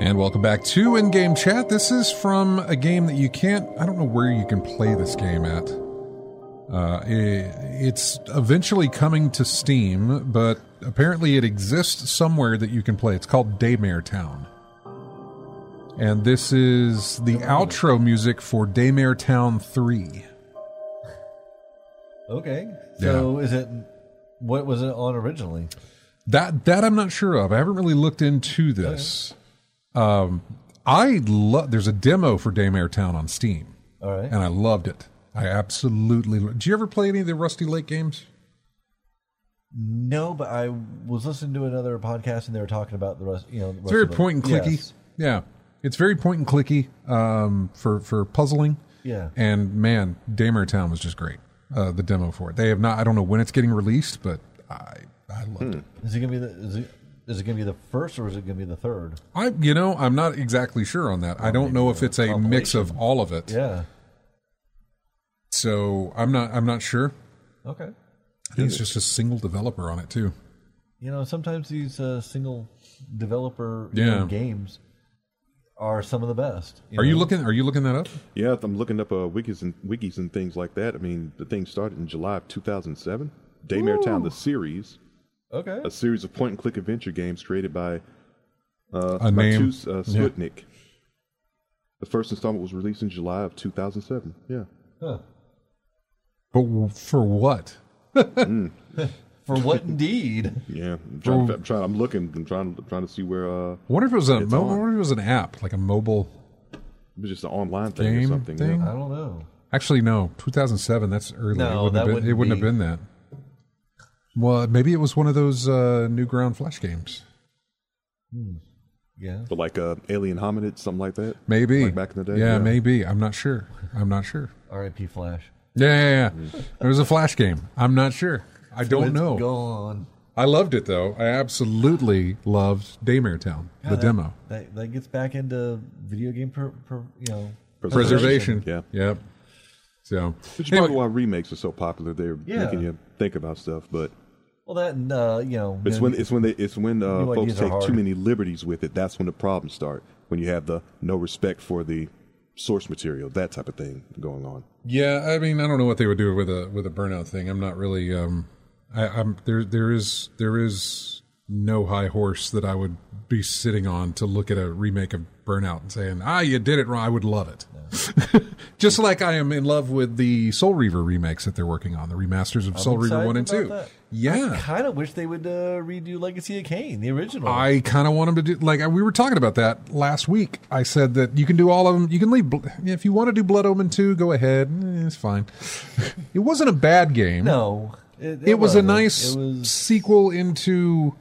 And welcome back to In-Game Chat. This is from a game that you can't, I don't know where you can play this game at. Uh, it, it's eventually coming to Steam, but apparently it exists somewhere that you can play. It's called Daymare Town. And this is the outro music for Daymare Town three. Okay. So is it, what was it on originally? That that I'm not sure of. I haven't really looked into this. Okay. Um, I love. There's a demo for Daymare Town on Steam. All right. And I loved it. I absolutely. Lo- Did you ever play any of the Rusty Lake games? No, but I was listening to another podcast and they were talking about the rest. You know, the it's very Lake. point and clicky. Yes. Yeah, it's very point and clicky um, for for puzzling. Yeah. And man, Daymare Town was just great. Uh, the demo for it. They have not. I don't know when it's getting released, but I I loved hmm. it. Is it gonna be the? Is it? Is it going to be the first or is it going to be the third? I, you know, I'm not exactly sure on that. Well, I don't know if it's a mix of all of it. Yeah. So I'm not. I'm not sure. Okay. I think it's just a single developer on it too. You know, sometimes these uh, single developer yeah. you know, games are some of the best. You are know? you looking? Are you looking that up? Yeah, I'm looking up uh, wikis and wikis and things like that. I mean, the thing started in July of two thousand seven. Daymare Town, the series. Okay. A series of point-and-click adventure games created by uh, a name. Matus uh, Switnik. Yeah. The first installment was released in July of two thousand seven. Yeah. Huh. But for what? mm. For what indeed? Yeah. I'm trying, for, I'm, trying, I'm looking. I'm trying, I'm trying to see where... Uh, I wonder if it was a mo- I wonder if it was an app, like a mobile... It was just an online thing game or something. Thing? Yeah. I don't know. Actually, no. two thousand seven, that's early. No, it wouldn't, that have, been, wouldn't it wouldn't be. have been that. Well, maybe it was one of those uh, Newground Flash games. Hmm. Yeah. But like uh, Alien Hominid, something like that? Maybe. Like back in the day? Yeah, yeah, maybe. I'm not sure. I'm not sure. R I P Flash. Yeah, yeah, yeah. Mm. It was a Flash game. I'm not sure. I don't it's know. Gone. I loved it, though. I absolutely loved Daymare Town, God, the that, demo. That, that gets back into video game, per, per, you know... Preservation. Yeah. Yep. So, which is probably why remakes are so popular. They're yeah. making you think about stuff, but well, that and, uh, you know, it's when it's when they it's when uh, folks take hard. too many liberties with it. That's when the problems start. When you have the no respect for the source material, that type of thing going on. Yeah, I mean, I don't know what they would do with a with a Burnout thing. I'm not really. Um, I, I'm there. There is there is no high horse that I would be sitting on to look at a remake of Burnout and saying, "Ah, you did it wrong." I would love it. No. Just like I am in love with the Soul Reaver remakes that they're working on, the remasters of I'm Soul Reaver one and two. That. Yeah, I kind of wish they would uh, redo Legacy of Kain, the original. I kind of want them to do like we were talking about that last week. I said that you can do all of them. You can leave if you want to do Blood Omen two. Go ahead, eh, it's fine. It wasn't a bad game. No, it, it, it was wasn't. a nice was... sequel into.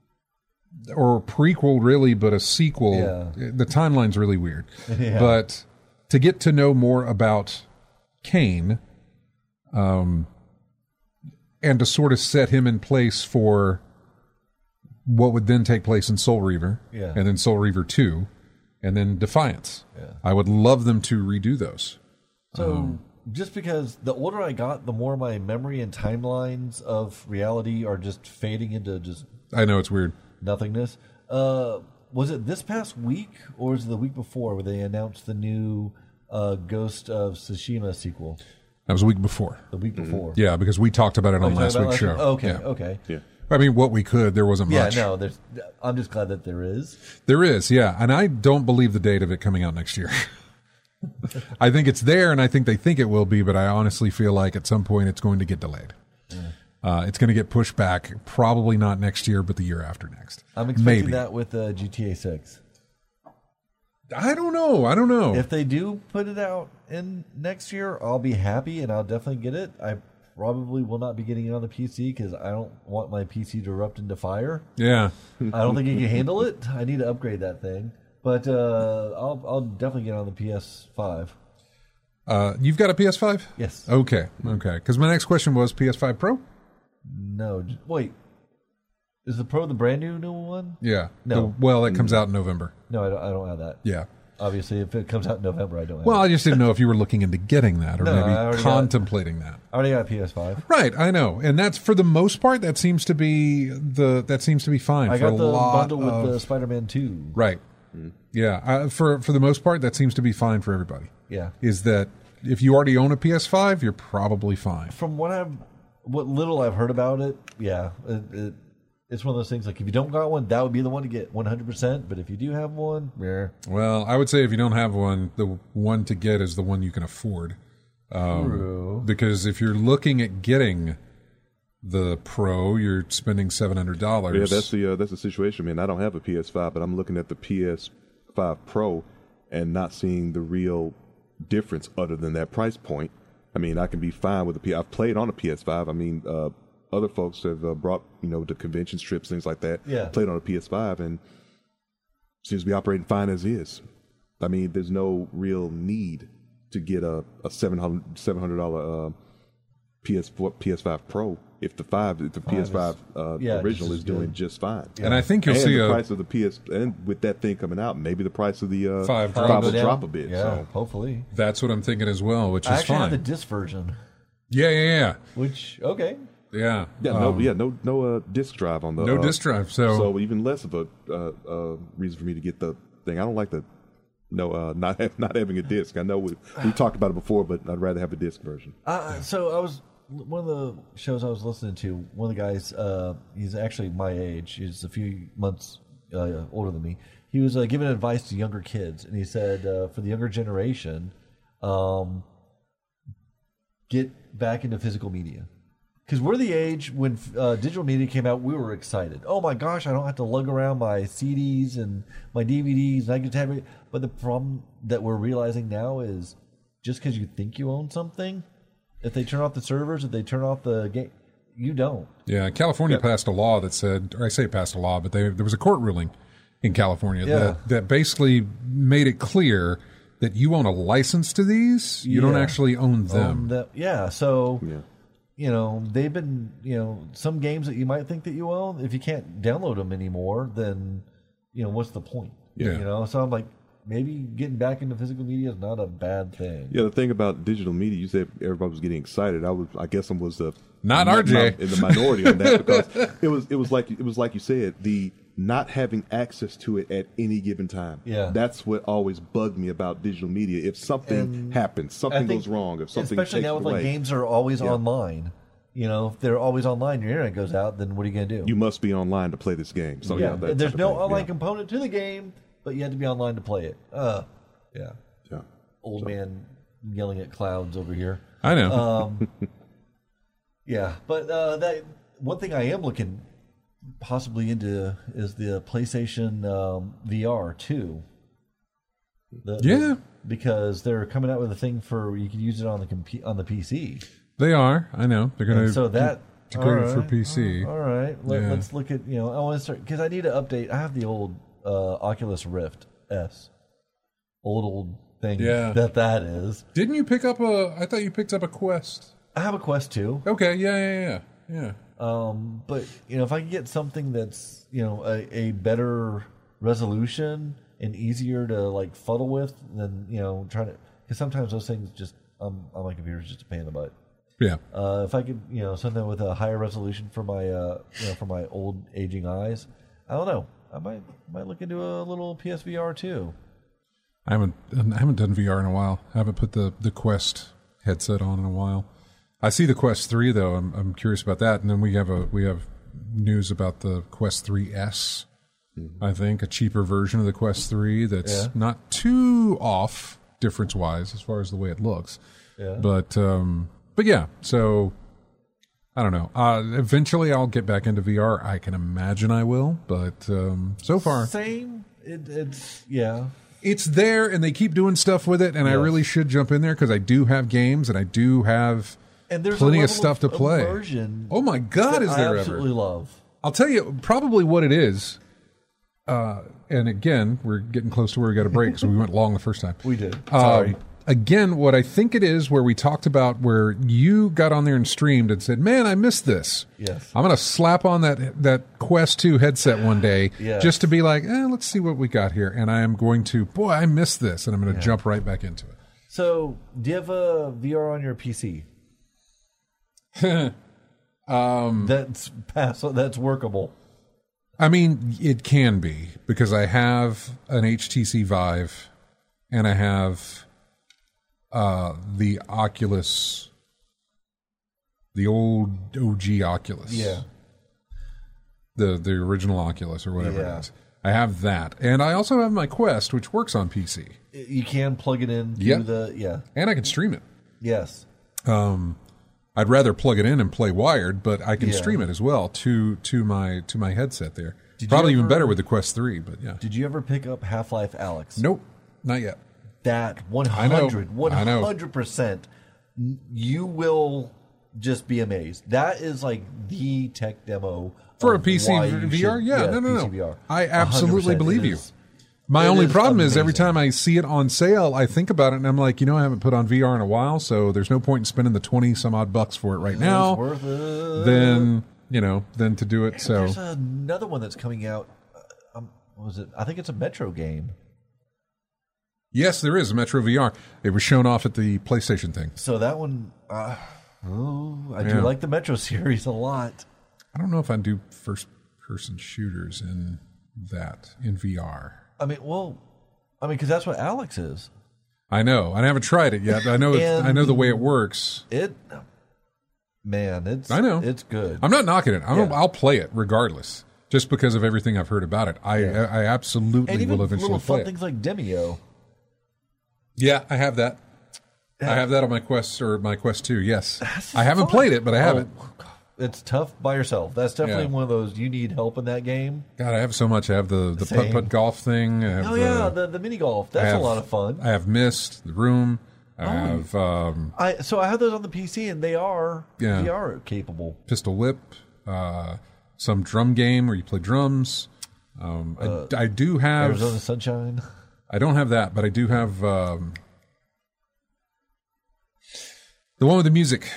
Or prequel, really, but a sequel. Yeah. The timeline's really weird. Yeah. But to get to know more about Kain, um, and to sort of set him in place for what would then take place in Soul Reaver, yeah. and then Soul Reaver two, and then Defiance. Yeah. I would love them to redo those. So, um, just because the older I got, the more my memory and timelines of reality are just fading into just... I know, it's weird. Nothingness. Uh, was it this past week or was it the week before where they announced the new uh, Ghost of Tsushima sequel? That was a week before. The week before. Yeah, because we talked about it on oh, last week's show. Week? Okay, yeah. okay. Yeah. I mean, what we could, there wasn't much. Yeah, no, there's, I'm just glad that there is. There is, yeah. And I don't believe the date of it coming out next year. I think it's there, and I think they think it will be, but I honestly feel like at some point it's going to get delayed. Yeah. Uh, it's going to get pushed back, probably not next year, but the year after next. I'm expecting Maybe. that with uh, G T A six. I don't know. I don't know. If they do put it out in next year, I'll be happy, and I'll definitely get it. I probably will not be getting it on the P C because I don't want my P C to erupt into fire. Yeah. I don't think it can handle it. I need to upgrade that thing. But uh, I'll, I'll definitely get it on the P S five. Uh, you've got a P S five? Yes. Okay. Okay. Because my next question was P S five Pro? No. Wait. Is the Pro the brand new new one? Yeah. No. The, well, it comes out in November. No, I don't, I don't have that. Yeah. Obviously, if it comes out in November, I don't have well, it. I just didn't know if you were looking into getting that or no, maybe contemplating got, that. I already got a P S five. Right, I know. And that's for the most part that seems to be the that seems to be fine I for got a the lot bundle of, with the Spider-Man two. Right. Yeah. Uh, for for the most part, that seems to be fine for everybody. Yeah. Is that if you already own a P S five, you're probably fine. From what I've, what little I've heard about it, yeah, it, it, it's one of those things like if you don't got one, that would be the one to get one hundred percent. But if you do have one, yeah. Well, I would say if you don't have one, the one to get is the one you can afford. Um, True. Because if you're looking at getting the Pro, you're spending seven hundred dollars. Yeah, that's the uh, that's the situation, man. I don't have a P S five, but I'm looking at the P S five Pro and not seeing the real difference other than that price point. I mean, I can be fine with a P. I've played on a P S five. I mean, uh, other folks have uh, brought, you know, the convention trips, things like that. Yeah. Played on a P S five and seems to be operating fine as is. I mean, there's no real need to get a, a seven hundred dollars uh, P S four, P S five Pro if the five, if the P S five uh, yeah, original just is as doing good. just fine. And I think you'll and see the a price of the P S, and with that thing coming out, maybe the price of the uh, Five five drops. will Go drop down. a bit. Yeah, So. hopefully. That's what I'm thinking as well, which I is actually fine. have the disc version, Yeah, yeah, yeah, which okay. yeah. Yeah, Um, no, yeah, no, no uh, disc drive on the no uh, disk drive. So, So even less of a uh, uh, reason for me to get the thing. I don't like the no uh, not have, not having a disc. I know we we talked about it before, but I'd rather have a disc version. Uh, so I was one of the shows I was listening to. One of the guys, uh, he's actually my age. He's a few months uh, older than me. He was uh, giving advice to younger kids, and he said uh, for the younger generation, um, get back into physical media. Because we're the age when uh, digital media came out, we were excited. Oh my gosh, I don't have to lug around my C Ds and my D V Ds, and I can have it. But the problem that we're realizing now is just because you think you own something, if they turn off the servers, if they turn off the game, you don't. yeah, California passed a law that said, or I say passed a law, but they, there was a court ruling in California Yeah. that, that basically made it clear that you own a license to these. You don't Yeah. actually own them. Um, that, yeah, so Yeah. you know they've been you know some games that you might think that you own. If you can't download them anymore, then you know what's the point? Yeah. You know, so I'm like, maybe getting back into physical media is not a bad thing. Yeah, the thing about digital media, you said everybody was getting excited. I was, I guess, I was the Not in R J. the- in the minority on that because it was, it was like, it was like you said, the not having access to it at any given time. Yeah. That's what always bugged me about digital media. If something And happens, I something think goes wrong, if something especially takes now with away, like games are always Yeah. online. You know, if they're always online, your internet goes out. Then what are you going to do? you must be online to play this game. So yeah, yeah, that there's type of no thing. online Yeah. component to the game, but you have to be online to play it. Uh, yeah, Yeah. old man yelling at clouds over here. I know. Um, yeah, but uh, that one thing I am looking possibly into is the PlayStation um, V R two. The- Yeah. the- because they're coming out with a thing for you can use it on the compu- on the P C. They are. I know. They're going And to so that to create it all for right, P C. All right, Let, Yeah. let's look at you know I want to start because I need to update. I have the old uh, Oculus Rift S, old old thing Yeah. that that is. Didn't you pick up a? I thought you picked up a Quest. I have a Quest two, Okay. Yeah. Yeah. Yeah. Yeah. um, but you know if I can get something that's you know a, a better resolution and easier to like fuddle with, than you know trying to because sometimes those things just um, on my computer is just a pain in the butt. Yeah. Uh, if I could, you know, something with a higher resolution for my, uh, you know, for my old aging eyes, I don't know. I might might look into a little P S V R too. I haven't I haven't done V R in a while. I haven't put the, the Quest headset on in a while. I see the Quest three though. I'm I'm curious about that. And then we have a we have news about the Quest three S. I think a cheaper version of the Quest three that's Yeah. not too off difference wise as far as the way it looks. Yeah. But um but yeah, so I don't know. Uh eventually I'll get back into V R. I can imagine I will, but um so far Same. It, it's yeah. it's there and they keep doing stuff with it, and I Yes. really should jump in there because I do have games and I do have And there's plenty a of level stuff to play. Immersion Oh my God, that is there I ever? absolutely love. I'll tell you probably what it is. Uh, and again, we're getting close to where we got a break, so we went long the first time. We did. Um, Sorry. again, what I think it is, where we talked about where you got on there and streamed and said, "Man, I missed this." Yes. I'm going to slap on that that Quest two headset one day Yes. just to be like, eh, let's see what we got here. And I am going to, boy, I missed this, and I'm going to jump right back into it. So, do you have a V R on your P C? um, That's pass. That's workable. I mean, it can be because I have an H T C Vive and I have uh, the Oculus, the old O G Oculus. Yeah. The the original Oculus or whatever Yeah. it is. I have that. And I also have my Quest, which works on P C. You can plug it in through Yep. the yeah. And I can stream it. Yes. Um, I'd rather plug it in and play wired, but I can Yeah. stream it as well to to my to my headset there. Did you Probably even ever- better with the Quest three, but yeah. Did you ever pick up Half-Life Alyx? Nope, not yet. That one I know. hundred, I know. one hundred percent you will just be amazed. That is like the tech demo For a of P C why you V R? should- Yeah, no, no, P C no. V R. I absolutely one hundred percent. believe It you. is- My it only is problem is every amazing. time I see it on sale, I think about it and I'm like, you know, I haven't put on V R in a while, so there's no point in spending the twenty some odd bucks for it right now. It's worth it. Then, you know, then to do it. So There's another one that's coming out. uh, Um, what was it? I think it's a Metro game. yes, there is Metro V R. It was shown off at the PlayStation thing. So that one, uh, oh, I Yeah. do like the Metro series a lot. I don't know if I do first person shooters in that in V R. I mean, well, I mean, because that's what Alex is. I know. I haven't tried it yet. But I know. It's, And- I know the way it works. It, man, it's I know. it's good. I'm not knocking it. I'm, Yeah. I'll play it regardless, just because of everything I've heard about it. I Yeah. I absolutely and even will eventually little play fun it. things like Demio. Yeah, I have that. Yeah. I have that on my Quest or my Quest two. Yes, That's I haven't fun. played it, but I have Oh, it. It's tough by yourself. That's definitely Yeah. one of those you need help in that game. God, I have so much. I have the the putt Same. putt golf thing. I have Oh the, yeah, the the mini golf. I That's have- a lot of fun. I have Mist, the Room. I Oh. have um, I so I have those on the P C and they are Yeah. V R capable. Pistol Whip. Uh, some drum game where you play drums. Um, I, I do have. Arizona Sunshine. I don't have that, but I do have um, the one with the music.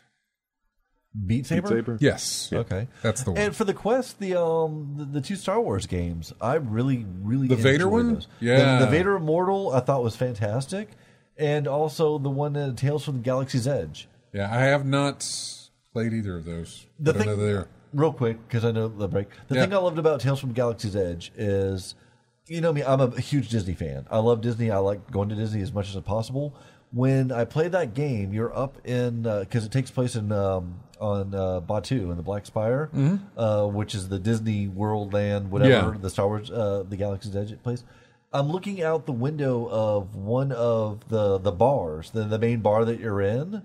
Beat Beat Saber. Saber? Yes, Okay, that's the one. And for the Quest, the um the, the two Star Wars games, I really really The Vader enjoyed one? those. Yeah. the, the Vader Immortal I thought was fantastic, and also the one uh, Tales from the Galaxy's Edge. Yeah, I have not played either of those. The but I know thing- they're Real quick, because I know the break. The Yeah. thing I loved about Tales from Galaxy's Edge is, you know me, I'm a huge Disney fan. I love Disney. I like going to Disney as much as possible. When I play that game, you're up in because it takes place in um, on uh, Batu in the Black Spire, uh, which is the Disney World Land, whatever Yeah. the Star Wars, uh, the Galaxy's Edge place. I'm looking out the window of one of the the bars, the the main bar that you're in.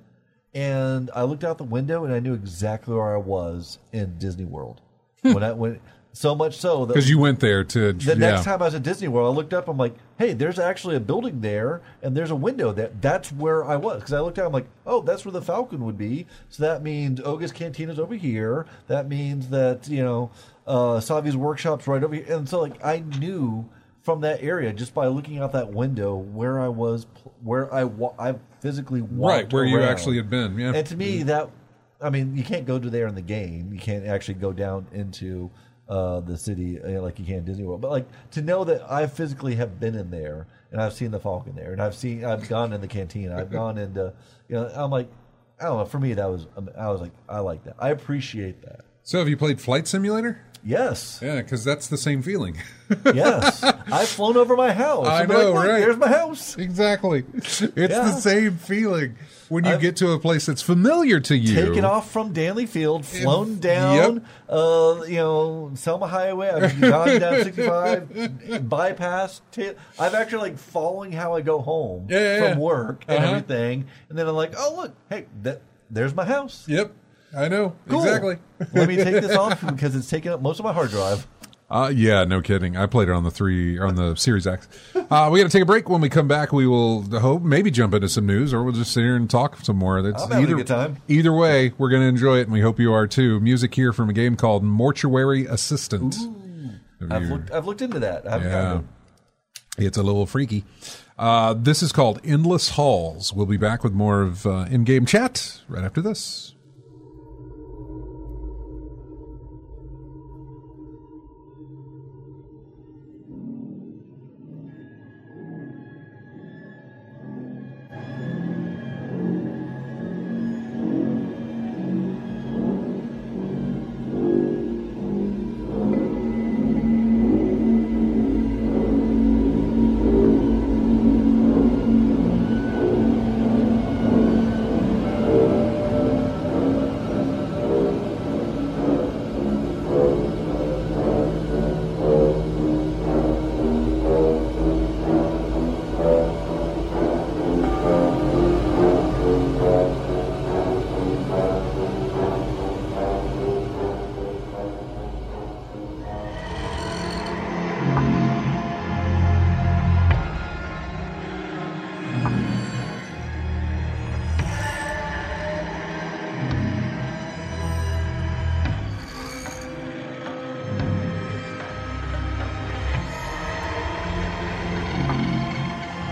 And I looked out the window and I knew exactly where I was in Disney World. when I went, so much so that because you went there to the yeah. next time I was at Disney World, I looked up. I'm like, "Hey, there's actually a building there, and there's a window there. That's where I was." Because I looked out, I'm like, "Oh, that's where the Falcon would be." So that means Oga's Cantina's over here. That means that you know, uh, Savi's workshop's right over here. And so, like, I knew from that area just by looking out that window where I was, where I wa- I physically walked right where you around. actually had been. Yeah, And to me, that I mean, you can't go to there in the game. You can't actually go down into uh, the city uh, like you can in Disney World. But like to know that I physically have been in there and I've seen the Falcon there, and I've seen I've gone in the cantina. I've gone into you know. I'm like, I don't know. For me, that was I was like, I like that. I appreciate that. So have you played Flight Simulator? Yes, Yeah, because that's the same feeling. yes. I've flown over my house. I I'm know, like, "Look, right? There's my house. Exactly. It's Yeah. the same feeling when you I've- get to a place that's familiar to you. Taken off from Danley Field, flown down, Yep. uh, you know, Selma Highway. I've gone down sixty-five, bypassed. Ta- I've actually like following how I go home Yeah, yeah, from yeah. work and Uh-huh. everything, and then I'm like, oh look, hey, that there's my house. Yep, I know Cool. exactly. Let me take this off because it's taking up most of my hard drive. Uh, yeah, no kidding. I played it on the three on the Series X. Uh, we got to take a break. When we come back, we will hope maybe jump into some news, or we'll just sit here and talk some more. That's I'm having a either good time. Either way, we're going to enjoy it, and we hope you are too. Music here from a game called Mortuary Assistant. Have I've you- looked, I've looked into that. I haven't Yeah. gotten it. It's a little freaky. Uh, this is called Endless Halls. We'll be back with more of uh, in-game chat right after this.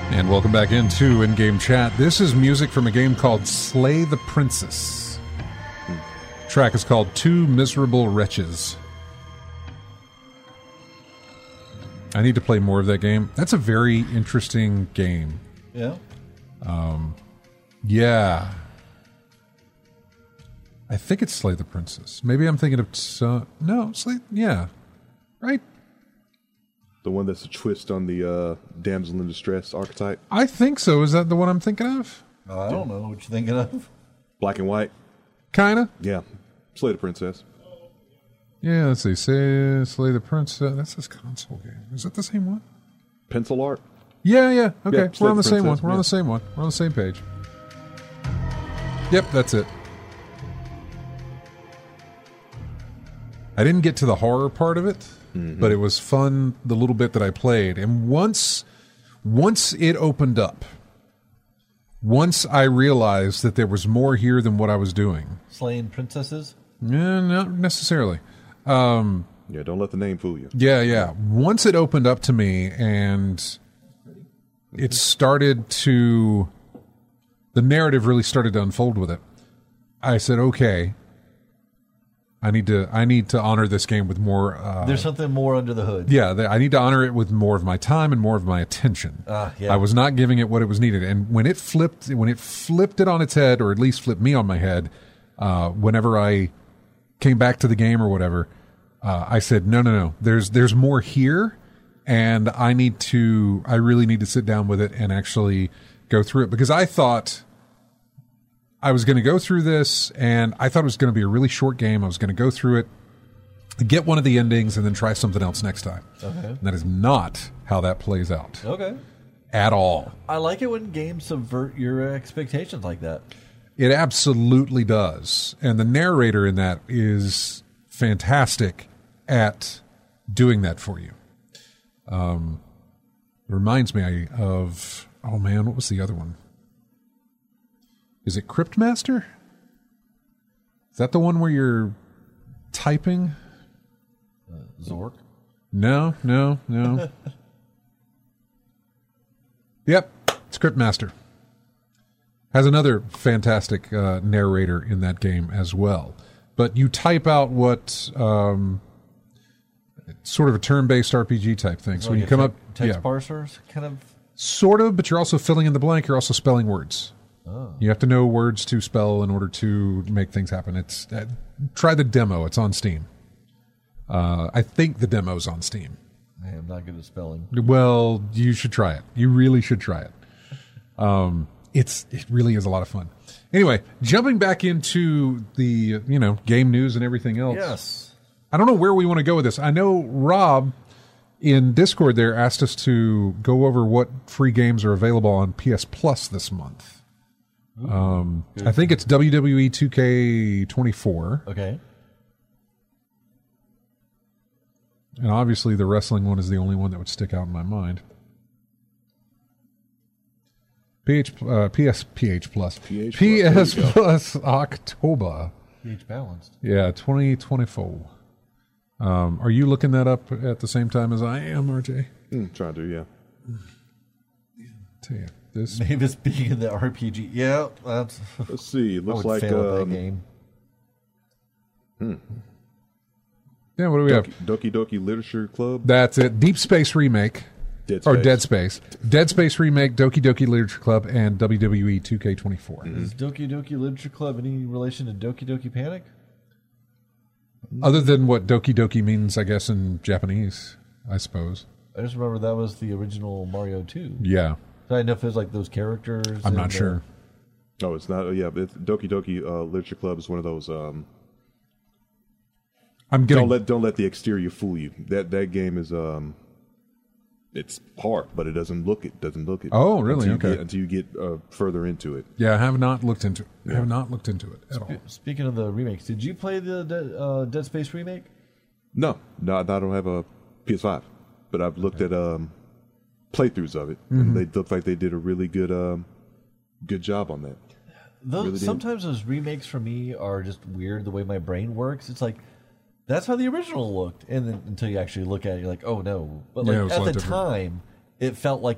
And welcome back into in-game chat. This is music from a game called Slay the Princess. The track is called Two Miserable Wretches. I need to play more of that game. That's a very interesting game. Yeah. Um, yeah. I think it's Slay the Princess. Maybe I'm thinking of... Uh, no, Slay... Yeah. Right? The one that's a twist on the uh, damsel in distress archetype. I think so. Is that the one I'm thinking of? Uh, I don't know what you're thinking of. Black and white. Kind of. Yeah. Slay the Princess. Yeah, let's see. Say, Slay the Princess. That's this console game. Is that the same one? Pencil art. Yeah, yeah. Okay. Yeah, We're on the Slay the same one. Princess, We're on yeah. the same one. We're on the same page. Yep, that's it. I didn't get to the horror part of it, mm-hmm. but it was fun the little bit that I played. And once once it opened up, once I realized that there was more here than what I was doing. Slaying princesses? Yeah, not necessarily. Um, yeah, don't let the name fool you. Yeah, yeah. Once it opened up to me and it started to... The narrative really started to unfold with it. I said, okay... I need to. I need to honor this game with more. Uh, There's something more under the hood. Yeah, I need to honor it with more of my time and more of my attention. Uh, yeah. I was not giving it what it was needed, and when it flipped, when it flipped it on its head, or at least flipped me on my head, uh, whenever I came back to the game or whatever, uh, I said, no, no, no. There's there's more here, and I need to. I really need to sit down with it and actually go through it because I thought. I was going to go through this, and I thought it was going to be a really short game. I was going to go through it, get one of the endings, and then try something else next time. Okay. And that is not how that plays out. Okay. At all. I like it when games subvert your expectations like that. It absolutely does. And the narrator in that is fantastic at doing that for you. Um, it reminds me of, oh man, what was the other one? Is it Cryptmaster? Is that the one where you're typing? Uh, Zork? No, no, no. Yep, it's Cryptmaster. Has another fantastic uh, narrator in that game as well. But you type out what um, sort of a turn-based R P G type thing. So like when you a come te- up, text yeah, parsers kind of. Sort of, but you're also filling in the blank. You're also spelling words. Oh. You have to know words to spell in order to make things happen. It's uh, try the demo. It's on Steam. Uh, I think the demo's on Steam. I am not good at spelling. Well, you should try it. You really should try it. Um, it's it really is a lot of fun. Anyway, jumping back into the you know game news and everything else. Yes. I don't know where we want to go with this. I know Rob in Discord there asked us to go over what free games are available on P S Plus this month. Ooh, um, I think it's W W E two K twenty-four. Okay. And obviously the wrestling one is the only one that would stick out in my mind. P H, uh, P S, P H Plus. P H P S Plus, Plus October. P H balanced. Yeah, twenty twenty-four. Um, are you looking that up at the same time as I am, R J? Mm, trying to, yeah. Tell you. This Mavis being the R P G. Yeah, that's. Let's see. It looks I would like fail at um, that game. Hmm. Yeah, what do we Doki, have? Doki Doki Literature Club. That's it. Deep Space Remake. Dead Or Space. Dead Space. Dead Space Remake, Doki Doki Literature Club, and W W E two K twenty-four. Mm-hmm. Is Doki Doki Literature Club any relation to Doki Doki Panic? Other than what Doki Doki means, I guess, in Japanese, I suppose. I just remember that was the original Mario two. Yeah. So I didn't know if it was like those characters. I'm and, not sure. No, oh, it's not. Yeah, it's, Doki Doki uh, Literature Club is one of those. Um, I'm getting. don't let don't let the exterior fool you. That that game is um, it's hard, but it doesn't look it doesn't look it. Oh, really? Until you Okay. Get, until you get uh, further into it. Yeah, I have not looked into it. I Yeah. have not looked into it at all. uh, Speaking of the remakes, did you play the Dead, uh, Dead Space remake? No, no, I don't have a P S five, but I've looked at um, playthroughs of it, Mm-hmm. and they look like they did a really good um, good job on that. Those, Really did. sometimes those remakes for me are just weird the way my brain works. It's like that's how the original looked, and then until you actually look at it, you're like, oh no. But like Yeah, it was a at lot the different. time, it felt like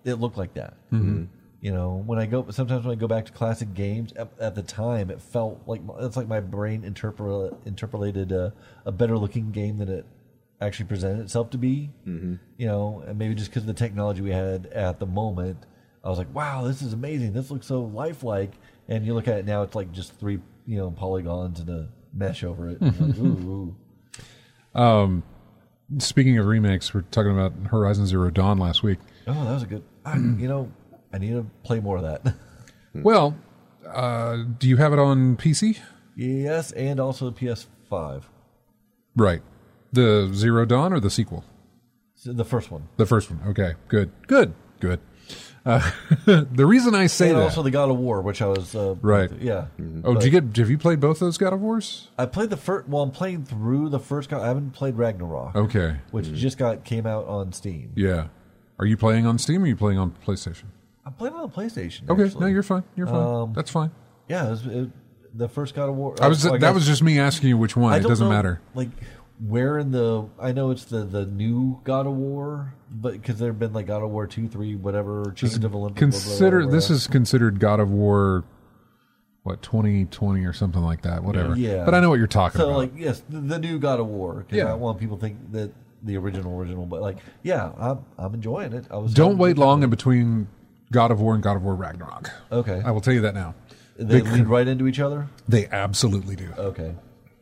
it looked like that. Mm-hmm. You know, when I go, sometimes when I go back to classic games, at, at the time it felt like it's like my brain interpol, interpolated a, a better looking game than it actually presented itself to be. Mm-hmm. You know, and maybe just because of the technology we had at the moment, I was like, wow, this is amazing. This looks so lifelike. And you look at it now, it's like just three, you know, polygons and a mesh over it. Like, ooh, ooh. Um, speaking of remakes, we're talking about Horizon Zero Dawn last week. Oh, that was a good. I, you know, I need to play more of that. Well, uh, do you have it on P C? Yes, and also the P S five. Right. The Zero Dawn or the sequel? So the first one. The first one. Okay. Good. Good. Good. Uh, the reason I say and that, also the God of War, which I was uh, right. Yeah. Oh, But did you get? Have you played both those God of Wars? I played the first. Well, I'm playing through the first. God, I haven't played Ragnarok. Okay. Which just got came out on Steam. Yeah. Are you playing on Steam or are you playing on PlayStation? I'm playing on the PlayStation. Okay. actually. No, you're fine. You're fine. Um, That's fine. Yeah, it was, it, the first God of War. I was. well, I that guess- was just me asking you which one. I It don't doesn't know, matter. Like where in the? I know it's the the new God of War, but because there have been like God of War two, three, whatever. Chains of Olympus. Consider blah, blah, blah, this is considered God of War. What twenty twenty or something like that? Whatever. Yeah. But I know what you're talking So about. like yes, the, the new God of War. 'Cause Yeah. I don't want people to think that the original original, but like yeah, I'm I'm enjoying it. I was Don't having a wait good time. long in betwing God of War and God of War Ragnarok. Okay, I will tell you that now. they Bec- lead right into each other. They absolutely do. Okay,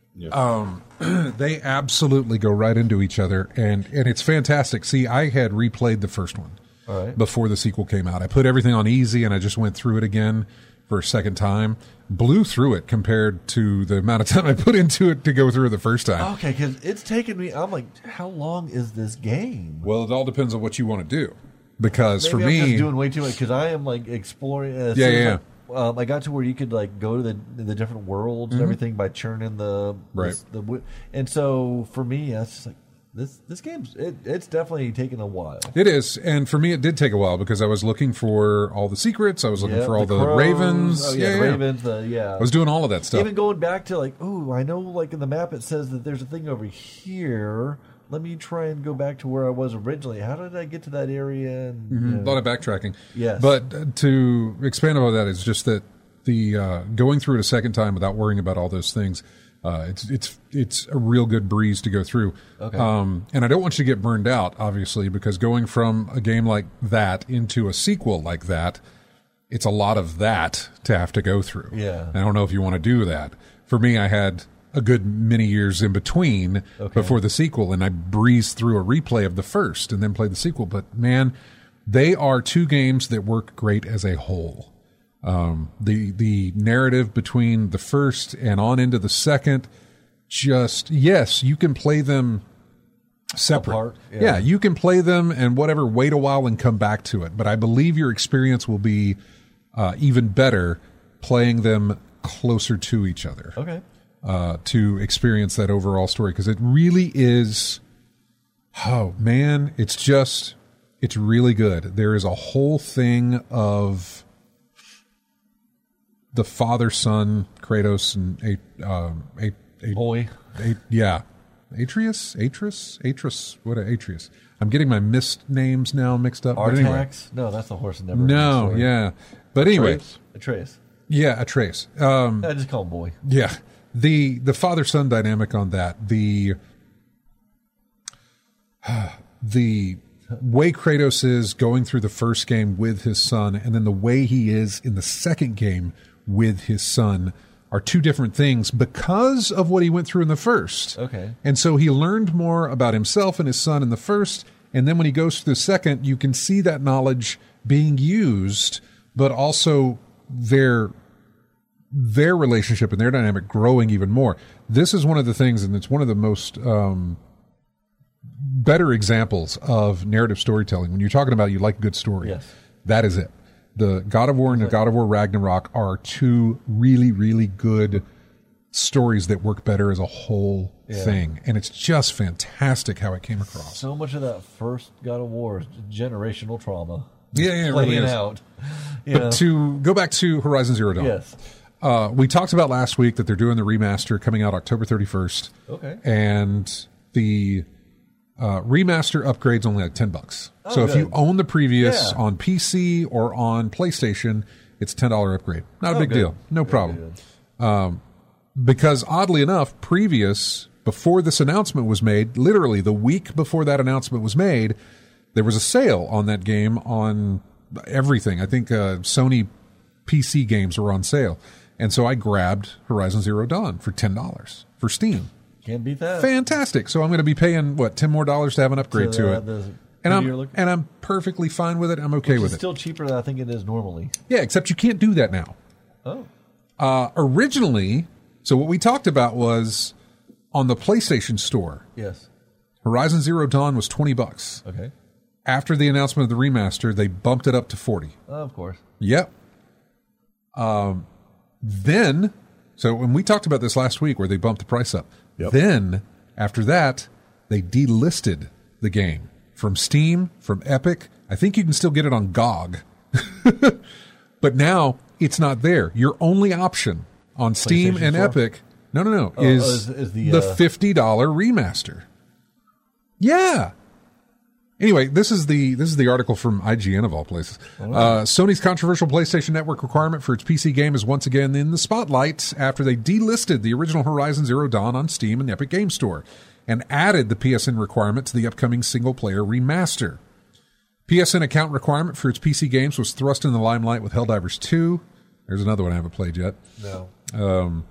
They absolutely go right into each other, and, and it's fantastic. See, I had replayed the first one all right. before the sequel came out. I put everything on easy, and I just went through it again for a second time. Blew through it compared to the amount of time I put into it to go through it the first time. Okay, because it's taken me. I'm like, how long is this game? Well, it all depends on what you want to do. Because Maybe for I'm me, just doing way too much because I am like exploring. As Yeah, soon as yeah, I, um, I got to where you could like go to the the different worlds and everything by churning the Right. the, the wi- and so for me, that's just like this this game's it, it's definitely taken a while. it is, and for me, it did take a while because I was looking for all the secrets. I was looking Yeah, for all the, crows, ravens. Oh yeah, the ravens. The, yeah, I was doing all of that stuff. even going back to like, oh, I know, like in the map it says that there's a thing over here. Let me try and go back to where I was originally. How did I get to that area? And, you a know, lot of backtracking. Yes. But uh, to expand about that is just that the uh, going through it a second time without worrying about all those things, uh, it's it's it's a real good breeze to go through. Okay. Um, and I don't want you to get burned out, obviously, because going from a game like that into a sequel like that, it's a lot of that to have to go through. Yeah. And I don't know if you want to do that. For me, I had a good many years in between Okay. before the sequel, and I breezed through a replay of the first and then played the sequel. But man, they are two games that work great as a whole. Um, the the narrative between the first and on into the second, just yes, you can play them separate. Apart, yeah. yeah, you can play them and whatever, wait a while and come back to it. But I believe your experience will be uh, even better playing them closer to each other. Okay. Uh, to experience that overall story, because it really is, oh man, it's just, it's really good. There is a whole thing of the father, son, Kratos, and a, um, a, a, Boy. a yeah, Atreus, Atreus, Atreus, what a Atreus. I'm getting my missed names now mixed up. But anyway. Artax? No, that's the horse that never. No, Sorry. yeah, but anyway, Atreus. Atreus. yeah, Atreus. Um, I just call him Boy. Yeah, the the father son dynamic on that, the the way Kratos is going through the first game with his son, and then the way he is in the second game with his son, are two different things because of what he went through in the first. Okay. And so he learned more about himself and his son in the first, and then when he goes to the second, you can see that knowledge being used, but also their their relationship and their dynamic growing even more. This is one of the things, and it's one of the most um, better examples of narrative storytelling. When you're talking about you like a good story, Yes. that is it. The God of War and the God of War Ragnarok are two really, really good stories that work better as a whole Yeah. thing. And it's just fantastic how it came across. So much of that first God of War is generational trauma. Yeah, yeah, it playing really is. out. You But know? to go back to Horizon Zero Dawn. Yes. Uh, we talked about last week that they're doing the remaster coming out October thirty-first. Okay. And the Uh, remaster upgrade's only like ten bucks. Oh, so if good. you own the previous Yeah. on P C or on PlayStation, it's a ten dollars upgrade. Not a Oh, big good. deal. No Good, problem. good. Um, because oddly enough, previous, before this announcement was made, literally the week before that announcement was made, there was a sale on that game on everything. I think uh, Sony P C games were on sale. And so I grabbed Horizon Zero Dawn for ten dollars for Steam. Can't beat that. Fantastic. So I'm going to be paying, what, ten more dollars to have an upgrade So, to uh, it. the And prettier I'm, looking- and I'm perfectly fine with it. I'm okay Which with is it. still cheaper than I think it is normally. Yeah, except you can't do that now. Oh. Uh, originally, so what we talked about was on the PlayStation Store, Yes. Horizon Zero Dawn was twenty bucks. Okay. After the announcement of the remaster, they bumped it up to forty. Oh, of course. Yep. Um, then, so when we talked about this last week where they bumped the price up, Yep. then after that, they delisted the game from Steam, from Epic. I think you can still get it on G O G. But now it's not there. Your only option on Steam PlayStation and four? Epic, no, no, no, Oh, is, is- is the, the uh, fifty dollars remaster. Yeah. Anyway, this is the this is the article from I G N of all places. Uh, Sony's controversial PlayStation Network requirement for its P C game is once again in the spotlight after they delisted the original Horizon Zero Dawn on Steam and the Epic Game Store and added the P S N requirement to the upcoming single-player remaster. P S N account requirement for its P C games was thrust in the limelight with Helldivers two. There's another one I haven't played yet. No. Um,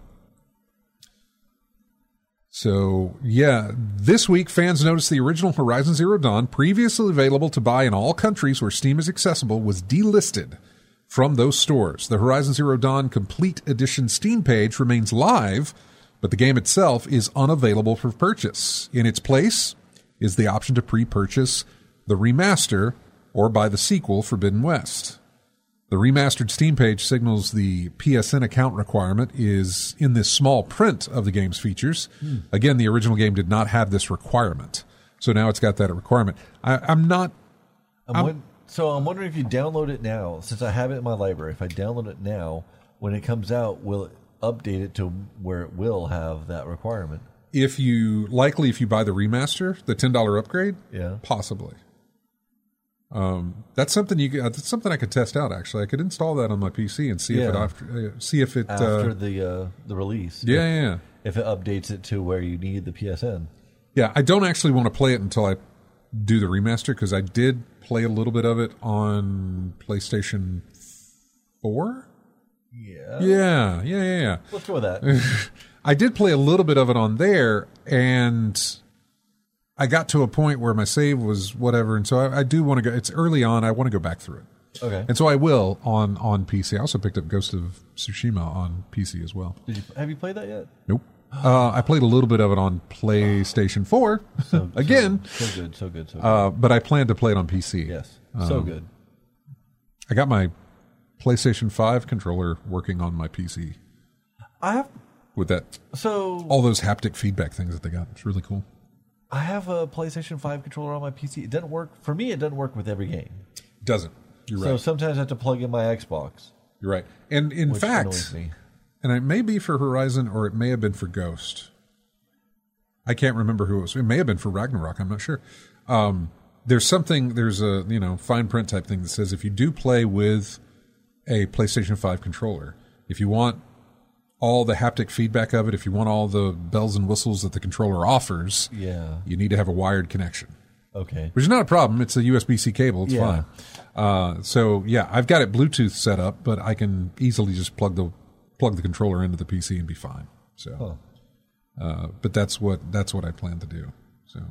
so, yeah, this week fans noticed the original Horizon Zero Dawn, previously available to buy in all countries where Steam is accessible, was delisted from those stores. The Horizon Zero Dawn Complete Edition Steam page remains live, but the game itself is unavailable for purchase. In its place is the option to pre-purchase the remaster or buy the sequel, Forbidden West. The remastered Steam page signals the P S N account requirement is in this small print of the game's features. Hmm. Again, the original game did not have this requirement. So now it's got that requirement. I, I'm not... I'm I'm- won- so I'm wondering if you download it now, since I have it in my library, if I download it now, when it comes out, will it update it to where it will have that requirement? If you... Likely if you buy the remaster, the ten dollars upgrade, Yeah. possibly. Um, that's something you. That's something I could test out. Actually, I could install that on my P C and see if it Yeah. after, uh, see if it. After uh, the uh, the release. yeah, If, yeah, yeah. if it updates it to where you need the P S N. Yeah, I don't actually want to play it until I do the remaster because I did play a little bit of it on PlayStation four. Yeah. Yeah, yeah, yeah, yeah. Let's go with that. I did play a little bit of it on there, and I got to a point where my save was whatever, and so I, I do want to go. It's early on. I want to go back through it, Okay. and so I will on on P C. I also picked up Ghost of Tsushima on P C as well. Did you, have you played that yet? Nope. Uh, I played a little bit of it on PlayStation four So, again, So, so good, so good, so good. uh, but I plan to play it on P C. yes. So um, good. I got my PlayStation five controller working on my P C I have with that so all those haptic feedback things that they got. It's really cool. I have a PlayStation five controller on my P C. It doesn't work for me. It doesn't work with every game. Doesn't. You're So right. sometimes I have to plug in my Xbox. You're right. And in Which fact, annoys me. and it may be for Horizon or it may have been for Ghost. I can't remember who it was. It may have been for Ragnarok. I'm not sure. Um, there's something, there's a, you know, fine print type thing that says if you do play with a PlayStation five controller, if you want all the haptic feedback of it, if you want all the bells and whistles that the controller offers, Yeah. you need to have a wired connection. Okay. Which is not a problem. It's a U S B C cable. It's Yeah. fine. Uh, so yeah, I've got it Bluetooth set up, but I can easily just plug the plug the controller into the P C and be fine. So, Huh. uh, but that's what that's what I plan to do. So,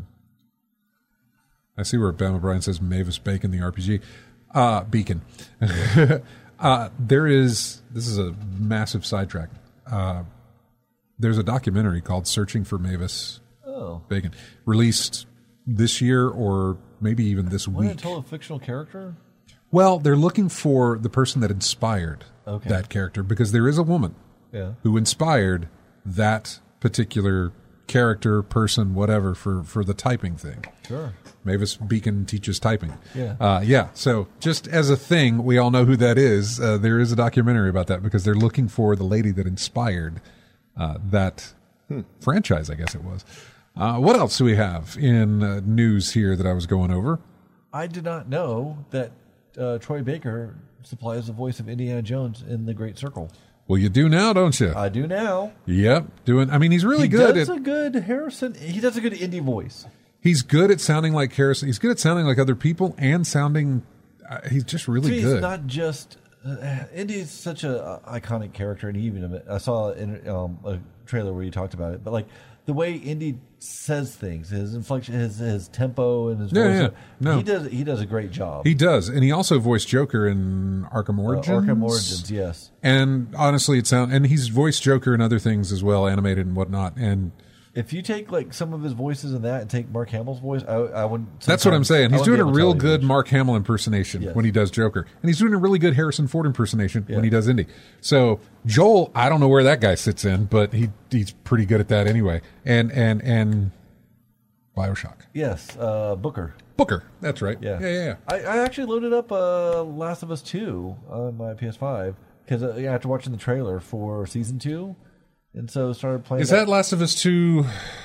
I see where Bama Brian says Mavis Bacon the R P G, uh, Beacon. uh, there is this is a massive sidetrack. Uh, there's a documentary called "Searching for Mavis Oh. Bacon," released this year or maybe even this Wasn't week. it told a fictional character? Well, they're looking for the person that inspired Okay. that character because there is a woman Yeah. who inspired that particular character, person, whatever, for, for the typing thing. Sure. Mavis Beacon teaches typing. Yeah. Uh, yeah. So just as a thing, we all know who that is. Uh, there is a documentary about that because they're looking for the lady that inspired uh, that franchise, I guess it was. Uh, what else do we have in uh, news here that I was going over? I did not know that uh, Troy Baker supplies the voice of Indiana Jones in The Great Circle. Well, you do now, don't you? I do now. Yep, doing. I mean, he's really he good. does at, a good Harrison. He does a good indie voice. He's good at sounding like Harrison. He's good at sounding like other people and sounding. Uh, he's just really See, good. He's not just. Uh, Indy is such a uh, iconic character, and he even I saw in um, a trailer where you talked about it. But like the way Indy says things, his inflection, his his tempo, and his Yeah, voice, yeah. No. he does he does a great job. He does, and he also voiced Joker in Arkham uh, Origins. Arkham Origins, yes. And honestly, it sound and he's voiced Joker in other things as well, animated and whatnot. And If you take like some of his voices in that and take Mark Hamill's voice, I, I wouldn't. that's what I'm saying. I He's wouldn't doing be a able to real tell you good which. Mark Hamill impersonation Yes. when he does Joker, and he's doing a really good Harrison Ford impersonation Yeah. when he does Indy. So Joel, I don't know where that guy sits in, but he he's pretty good at that anyway. And and and BioShock. Yes, uh, Booker. Booker, that's right. Yeah, yeah, yeah. yeah. I, I actually loaded up uh, Last of Us two on my P S five because uh, yeah, after watching the trailer for season two, and so started playing. Is that Last of Us two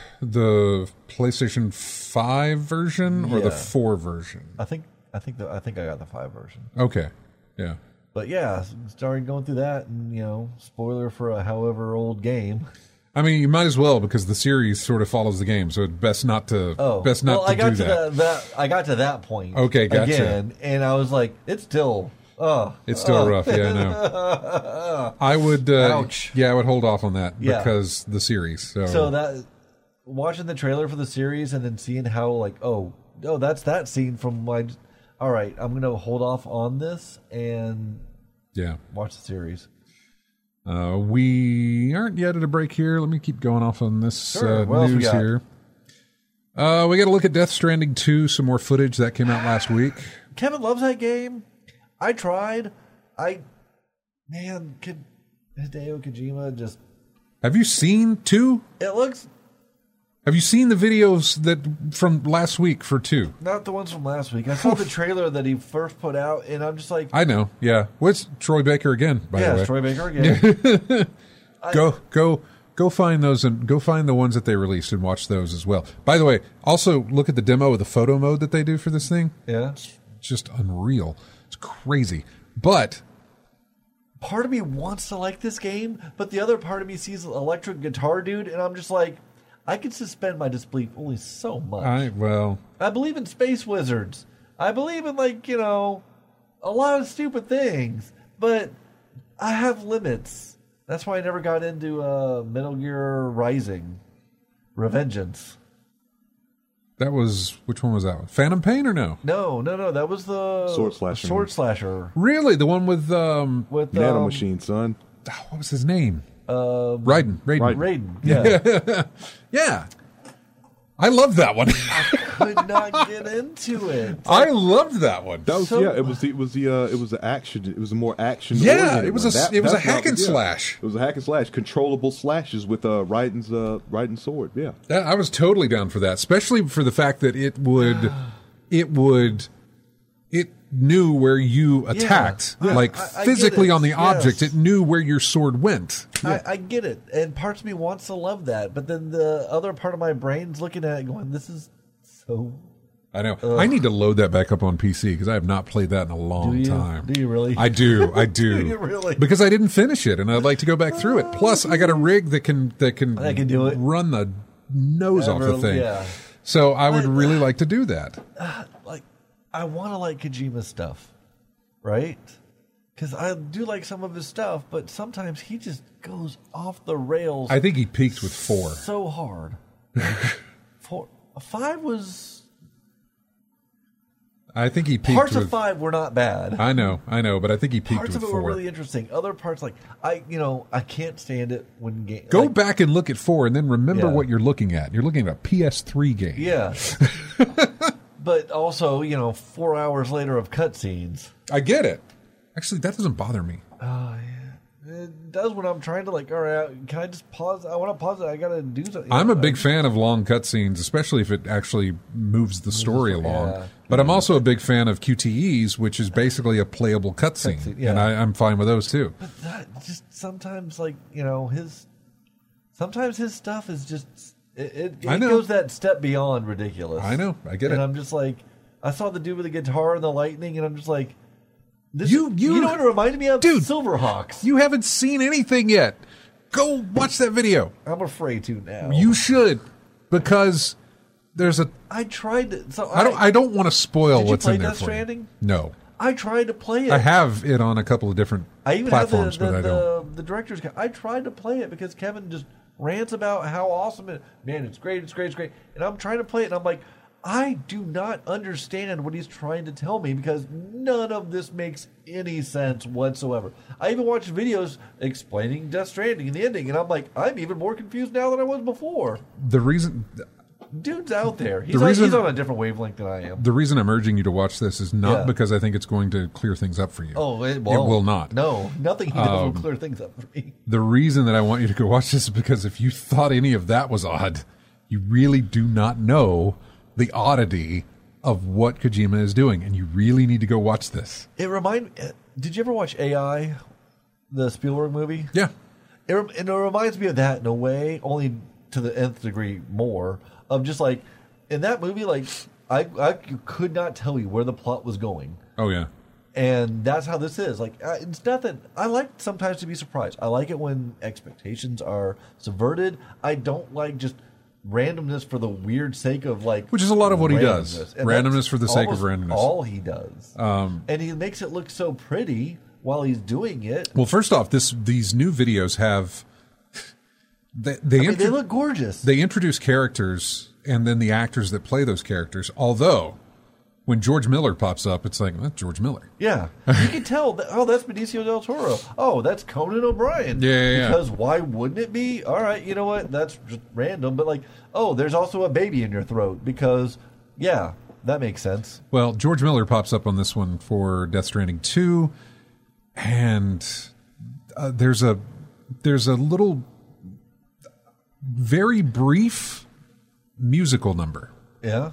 the PlayStation five version or the Yeah. four version? I think I think the, I think I got the five version. Okay, yeah. But yeah, started going through that, and you know, spoiler for a however old game. I mean, you might as well because the series sort of follows the game, so it's best not to Oh, best not well, to I got do to that. that. that. I got to that point. Okay, gotcha. Again, and I was like, it's still. Oh, It's still oh. rough, yeah, I know. I would, uh, Ouch. yeah, I would hold off on that Yeah. because the series. So, So that watching the trailer for the series and then seeing how like oh oh that's that scene from my. All right, I'm gonna hold off on this and yeah, watch the series. uh, we aren't yet at a break here. Let me keep going off on this Sure. uh, What else we news got? here. Uh, we got to look at Death Stranding two. Some more footage that came out last week. Kevin loves that game. I tried. I man, could Hideo Kojima just Have you seen two? it looks Have you seen the videos that from last week for two? not the ones from last week. I saw the trailer that he first put out, and I'm just like, I know. Yeah, what's Troy Baker again? By yeah, the way, it's Troy Baker again. go go go find those and go find the ones that they released and watch those as well. By the way, also look at the demo of the photo mode that they do for this thing. Yeah. It's just unreal. It's crazy. But Part of me wants to like this game, but the other part of me sees electric guitar dude, and I'm just like, I can suspend my disbelief only so much. I well, I believe in space wizards. I believe in like, you know, a lot of stupid things, but I have limits. That's why I never got into uh, Metal Gear Rising, Revengeance. that was which one was that one? Phantom Pain or no? No, no, no. That was the Sword Slasher. Sword Slasher Really, the one with um, with Nano um, Machine, son. oh, what was his name? Uh, Raiden. Raiden. Raiden. Yeah, Yeah, I loved that one. could not get into it. I loved that one. That was So- yeah. It was the, it was the uh, it was the action. It was a more action. Yeah, it was a- it was a hack and yeah. slash. It was a hack and slash, controllable slashes with uh, Raiden's uh, Raiden's sword. Yeah, That- I was totally down for that, especially for the fact that it would, it would, it knew where you attacked, Yeah. like I- I get physically it. on the object. Yes. It knew where your sword went. I, I get it, and parts of me wants to love that, but then the other part of my brain's looking at it, going, "This is so." I know. I need to load that back up on P C because I have not played that in a long Do you? time. Do you really? I do. I do. Do you really? Because I didn't finish it, and I'd like to go back through it. Plus, I got a rig that can that can That can do it. run the nose off the Ever- thing. yeah. So I would But- really like to do that. Like, I want to like Kojima stuff, right? Because I do like some of his stuff, but sometimes he just goes off the rails. I think he peaked with four. so hard. Four, five was I think he peaked parts with of five were not bad. I know, I know, but I think he peaked Parts with of it four. were really interesting. Other parts, like I, you know, I can't stand it when game. Go like, back and look at four, and then remember Yeah. what you're looking at. You're looking at a P S three game. Yeah. But also, you know, four hours later of cutscenes. I get it. Actually, that doesn't bother me. Oh yeah, it does when I'm trying to like. All right, can I just pause? I want to pause it. I gotta do something. I'm a big I- fan of long cutscenes, especially if it actually moves the story story, along. yeah. But I'm also a big fan of Q T Es, which is basically a playable cutscene, Cutscene, yeah. and I, I'm fine with those too. That just sometimes, like you know, his sometimes his stuff is just It, it, I it know. goes that step beyond ridiculous. I know. I get and it. I'm just like, I saw the dude with the guitar and the lightning, and I'm just like, this, You- you- you know what it reminded me of? Dude. Silverhawks. You haven't seen anything yet. Go watch that video. I'm afraid to now. You should, because there's a. I tried to. So I don't. I don't want to spoil Did you what's play in there Death for Stranding? you. No, I tried to play it. I have it on a couple of different I even platforms, have the, but I the, don't. the, the director's cut. I tried to play it because Kevin just rants about how awesome it. Man, it's great. It's great. It's great. And I'm trying to play it, and I'm like, I do not understand what he's trying to tell me because none of this makes any sense whatsoever. I even watched videos explaining Death Stranding and the ending, and I'm like, I'm even more confused now than I was before. The reason, Dude's out there. He's, The on, reason- he's on a different wavelength than I am. the reason I'm urging you to watch this is not Yeah. because I think it's going to clear things up for you. Oh, it, it won't. will not. No, nothing he does Um, will clear things up for me. The reason that I want you to go watch this is because if you thought any of that was odd, you really do not know the oddity of what Kojima is doing, and you really need to go watch this. It remind. Did you ever watch A I, the Spielberg movie? Yeah. It, rem- and it reminds me of that in a way, only to the nth degree more. Of just like in that movie, like I I could not tell you where the plot was going, Oh yeah. and that's how this is. Like uh, it's nothing. I like sometimes to be surprised. I like it when expectations are subverted. I don't like just randomness for the weird sake of like, Which is a lot of what he does. randomness. And Randomness that's for the sake of almost randomness. All he does, Um, and he makes it look so pretty while he's doing it. Well, first off, this these new videos have they they, I mean, intro- they look gorgeous. they introduce characters and then the actors that play those characters. Although when George Miller pops up, it's like, that's George Miller. Yeah, you can tell. That, oh, that's Benicio del Toro. Oh, that's Conan O'Brien. Yeah, yeah, yeah. Because why wouldn't it be? All right, you know what? That's just random. But like, oh, there's also a baby in your throat because, yeah, that makes sense. Well, George Miller pops up on this one for Death Stranding two, and uh, there's a there's a little very brief musical number, Yeah.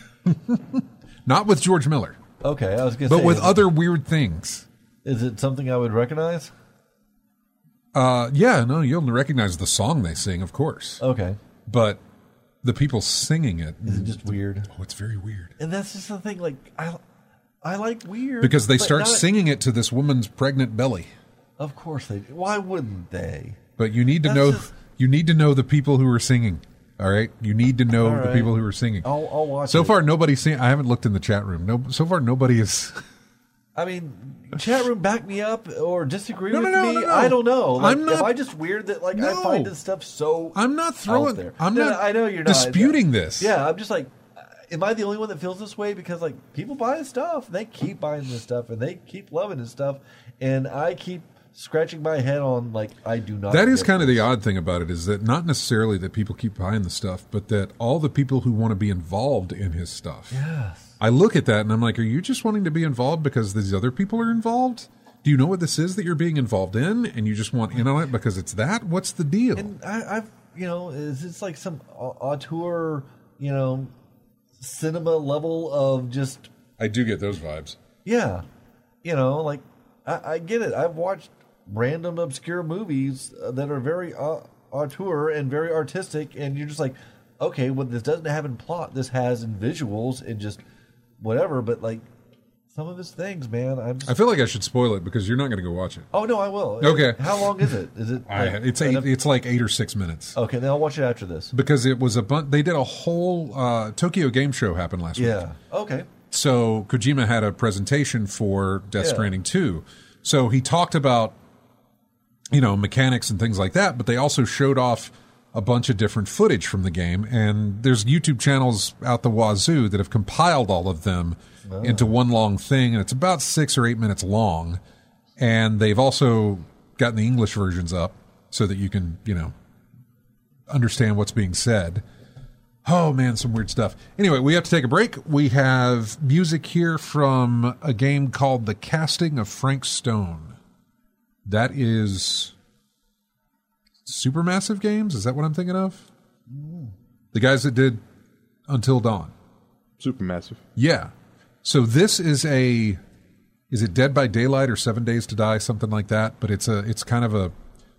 not with George Miller, Okay, I was gonna but say, with is, other weird things. is it something I would recognize? Uh, yeah, no, you'll recognize the song they sing, of course, Okay, but the people singing it, is it just weird? oh, it's very weird And that's just the thing. Like, I, I like weird because they but start not- singing it to this woman's pregnant belly. Of course they. Why wouldn't they? But you need to That's know just- you need to know the people who are singing. All right, you need to know All the right. people who are singing. I'll, I'll watch. So it. far, nobody's seen. I haven't looked in the chat room. No, so far nobody is. I mean, chat room, back me up or disagree No, with no, no, me. no, no. I don't know. Like, I'm not- am I just weird that like I No. find this stuff so? I'm not out throwing. there? I'm No, not. no, I know you're not disputing this. Yeah, I'm just like, am I the only one that feels this way? Because like people buy this stuff, they keep buying this stuff, and they keep loving this stuff, and I keep scratching my head on like I do not. That is get kind of this. the odd thing about it is that not necessarily that people keep buying the stuff, but that all the people who want to be involved in his stuff. Yes. I look at that and I'm like, are you just wanting to be involved because these other people are involved? Do you know what this is that you're being involved in, and you just want in on it because it's that? What's the deal? And I, I've, you know, is this like some au- auteur, you know, cinema level of just, I do get those vibes. yeah, you know, like I, I get it. I've watched random obscure movies uh, that are very uh, auteur and very artistic, and you're just like, okay, well, this doesn't have in plot. This has in visuals and just whatever. But like some of his things, man, I'm. Just, I feel like I should spoil it because you're not going to go watch it. oh no, I will. Okay. How long is it? Is it? I, like, it's an- eight, it's like eight or six minutes okay, then I'll watch it after this. because it was a bunch. They did a whole uh, Tokyo Game Show happened last week. Yeah. Okay. So Kojima had a presentation for Death Yeah. Stranding two. So he talked about, you know, mechanics and things like that, but they also showed off a bunch of different footage from the game. And there's YouTube channels out the wazoo that have compiled all of them Oh. into one long thing. And it's about six or eight minutes long. And they've also gotten the English versions up so that you can, you know, understand what's being said. Oh, man, some weird stuff. Anyway, we have to take a break. We have music here from a game called The Casting of Frank Stone. That is Supermassive Games? Is that what I'm thinking of? The guys that did Until Dawn. Supermassive. Yeah. So this is a... Is it Dead by Daylight or Seven Days to Die? Something like that. But it's a it's kind of a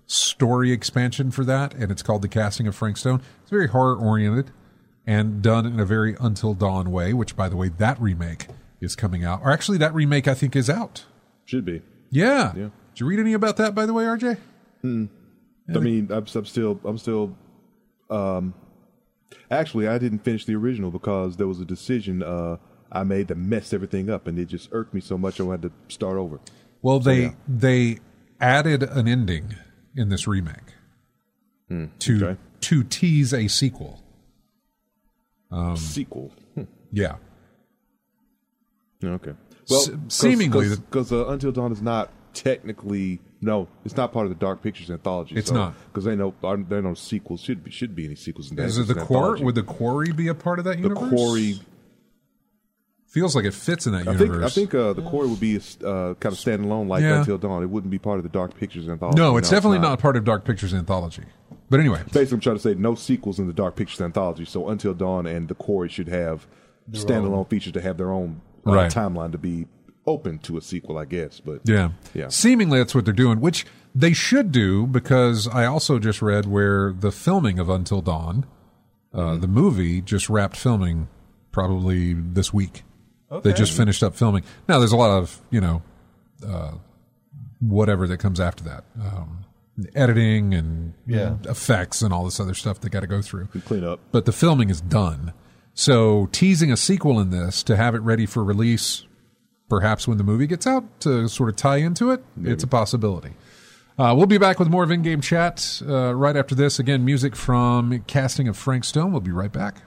story expansion for that, and it's called The Casting of Frank Stone. It's very horror-oriented and done in a very Until Dawn way, which, by the way, that remake is coming out. Or actually, that remake, I think, is out. Should be. Yeah. Yeah. Did you read any about that, by the way, R J? Hmm. I mean, I'm, I'm still, I'm still, um, actually, I didn't finish the original because there was a decision uh, I made that messed everything up, and it just irked me so much I had to start over. Well, So, they yeah. they added an ending in this remake Hmm. to Okay. to tease a sequel. Um, Sequel. Hmm. Yeah. Okay. S- seemingly the- because uh, Until Dawn is not technically no, it's not part of the Dark Pictures anthology. It's so, not. because they know there are no sequels. Should be should be any sequels in that. Is it It's the an Quarry? anthology. Would the Quarry be a part of that the universe? Quarry? Feels like it fits in that I universe. think I think uh, the Quarry would be a, uh, kind of standalone like Yeah. Until Dawn. It wouldn't be part of the Dark Pictures anthology. no, it's definitely not. part of Dark Pictures anthology. But anyway, Basically, I'm trying to say no sequels in the Dark Pictures anthology. So Until Dawn and the Quarry should have standalone features to have their own uh, Right. timeline to be open to a sequel, I guess. But yeah. yeah. Seemingly that's what they're doing, which they should do because I also just read where the filming of Until Dawn, uh, Mm-hmm. the movie, just wrapped filming probably this week. Okay. They just finished up filming. Now, there's a lot of, you know, uh, whatever that comes after that. Um, editing and Yeah. effects and all this other stuff they got to go through. clean up. But the filming is done. So teasing a sequel in this to have it ready for release, perhaps when the movie gets out, to sort of tie into it, it's a possibility. Uh, we'll be back with more of In-Game Chat uh, right after this. Again, music from Casting of Frank Stone. We'll be right back.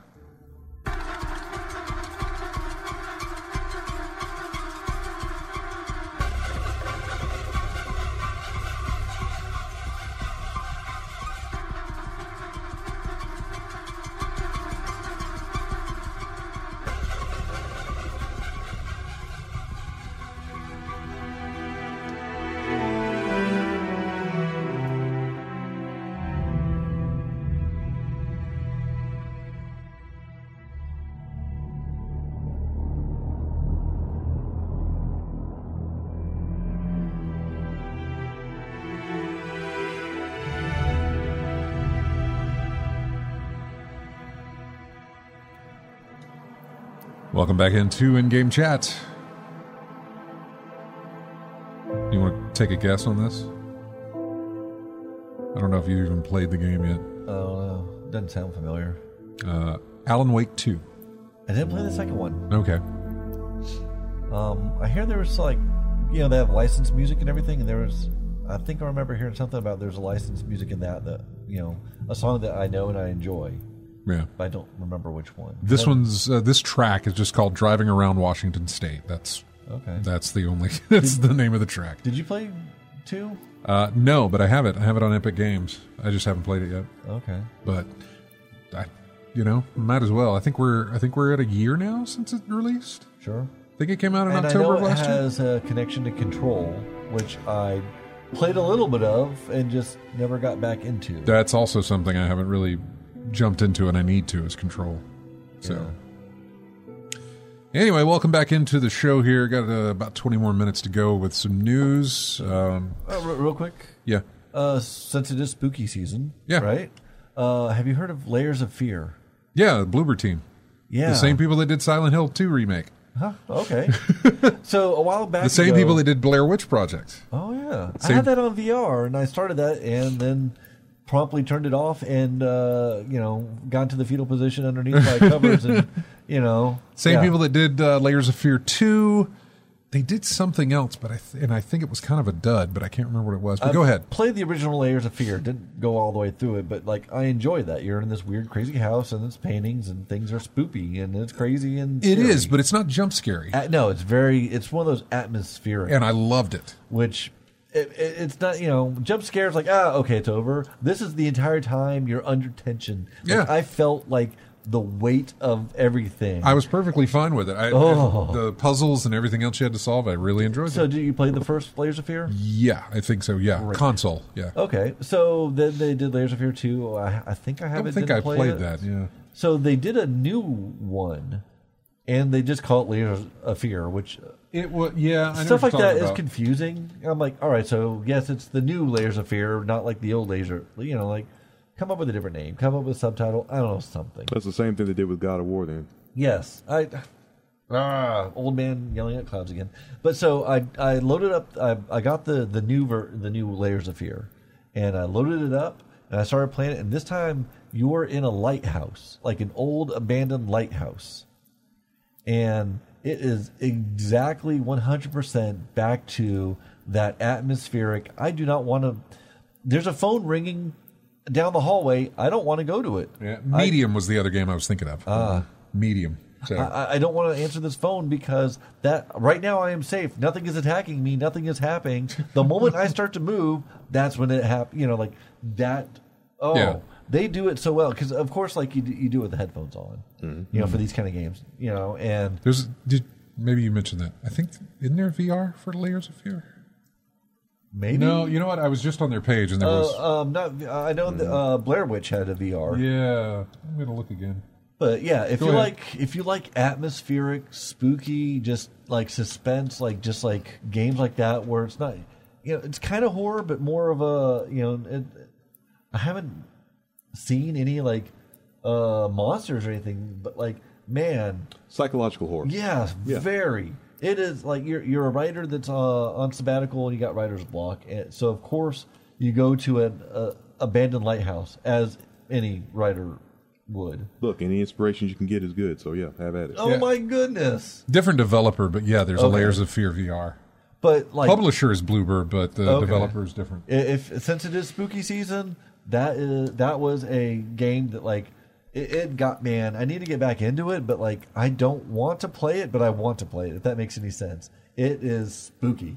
Welcome back into In-Game Chat. You want to take a guess on this? I don't know if you even played the game yet. Oh, no. Doesn't sound familiar. Uh, Alan Wake two. I didn't play the second one. Okay. Um, I hear there was like, you know, they have licensed music and everything, and there was, I think I remember hearing something about there's a licensed music in that that, you know, a song that I know and I enjoy, Yeah. but I don't remember which one. This Then- one's uh, this track is just called "Driving Around Washington State." That's okay. that's the only that's the name of the track. Did you play two? Uh, no, but I have it. I have it on Epic Games. I just haven't played it yet. Okay. But I, you know, might as well. I think we're I think we're at a year now since it released. Sure. I think it came out in And I October know of it last year. has a connection to Control, which I played a little bit of and just never got back into. That's also something I haven't really jumped into, and I need to is Control. So. Yeah. Anyway, welcome back into the show here. Got uh, about twenty more minutes to go with some news. Um, Uh, re- real quick, yeah. uh, since it is spooky season, Yeah. right? Uh, have you heard of Layers of Fear? Yeah, the Bloober team. Yeah. The same people that did Silent Hill two remake. Huh? Okay. So a while back, The same ago- people that did Blair Witch Project. Oh yeah, I Same- had that on V R, and I started that, and then promptly turned it off, and uh, you know, got into the fetal position underneath my covers, and you know, Same yeah. people that did uh, Layers of Fear two. They did something else, but I th- and I think it was kind of a dud, but I can't remember what it was. But I go ahead. Played the original Layers of Fear. Didn't go all the way through it, but like I enjoyed that. You're in this weird, crazy house, and it's paintings, and things are spoopy, and it's crazy and It scary. is, but it's not jump scary. Uh, no, it's very. It's one of those atmospheric, And I loved it. which it, it, it's not. You know, jump scares like ah, okay, it's over. This is the entire time you're under tension. Like, Yeah. I felt like the weight of everything. I was perfectly fine with it. I, Oh. The puzzles and everything else you had to solve, I really enjoyed So, it. did you play the first Layers of Fear? Yeah, I think so. Yeah, Right. console. Yeah. Okay, so then they did Layers of Fear two. I, I think I I have don't it. think didn't I play played it. that. Yeah. So they did a new one, and they just call it Layers of Fear, which It was, yeah. I know stuff what like you're that talking is about. confusing. I'm like, all right, so yes, it's the new Layers of Fear, not like the old Layers. You know, like come up with a different name, come up with a subtitle. I don't know, something. That's the same thing they did with God of War. Then Yes, I. Ah, old man yelling at clouds again. But so I I loaded up. I I got the the new ver, the new Layers of Fear, and I loaded it up and I started playing it. And this time you're in a lighthouse, like an old abandoned lighthouse, and it is exactly one hundred percent back to that atmospheric. I do not want to. There's a phone ringing down the hallway. I don't want to go to it. Yeah, Medium was the other game I was thinking of. Ah. Medium. So. I, I don't want to answer this phone because that right now I am safe. Nothing is attacking me. Nothing is happening. The moment I start to move, that's when it happens. You know, like that. Oh, Yeah. they do it so well because, of course, like you do, you do it with the headphones on. Mm-hmm. You know, for these kind of games. You know, and There's did maybe you mentioned that. I think isn't there V R for Layers of Fear? maybe No, you know what? I was just on their page and there was. Uh, um, not. I know the, uh, Blair Witch had a V R. yeah, I'm gonna look again. But yeah, if Go you ahead. like, if you like atmospheric, spooky, just like suspense, like just like games like that, where it's not, you know, it's kind of horror, but more of a, you know, it, I haven't seen any like uh monsters or anything, but like, man, psychological horror. yeah, Yeah. very. It is like you're you're a writer that's uh, on sabbatical and you got writer's block, and so of course you go to an uh, abandoned lighthouse as any writer would. Look, any inspiration you can get is good. So yeah, have at it. Oh Yeah. my goodness! Different developer, but yeah, there's a Okay. Layers of Fear V R. But like, Publisher is Bluebird, but the Okay. developer is different. if, if since it is spooky season, that is that was a game that like it, it got man. I need to get back into it, but like I don't want to play it, but I want to play it. If that makes any sense, it is spooky.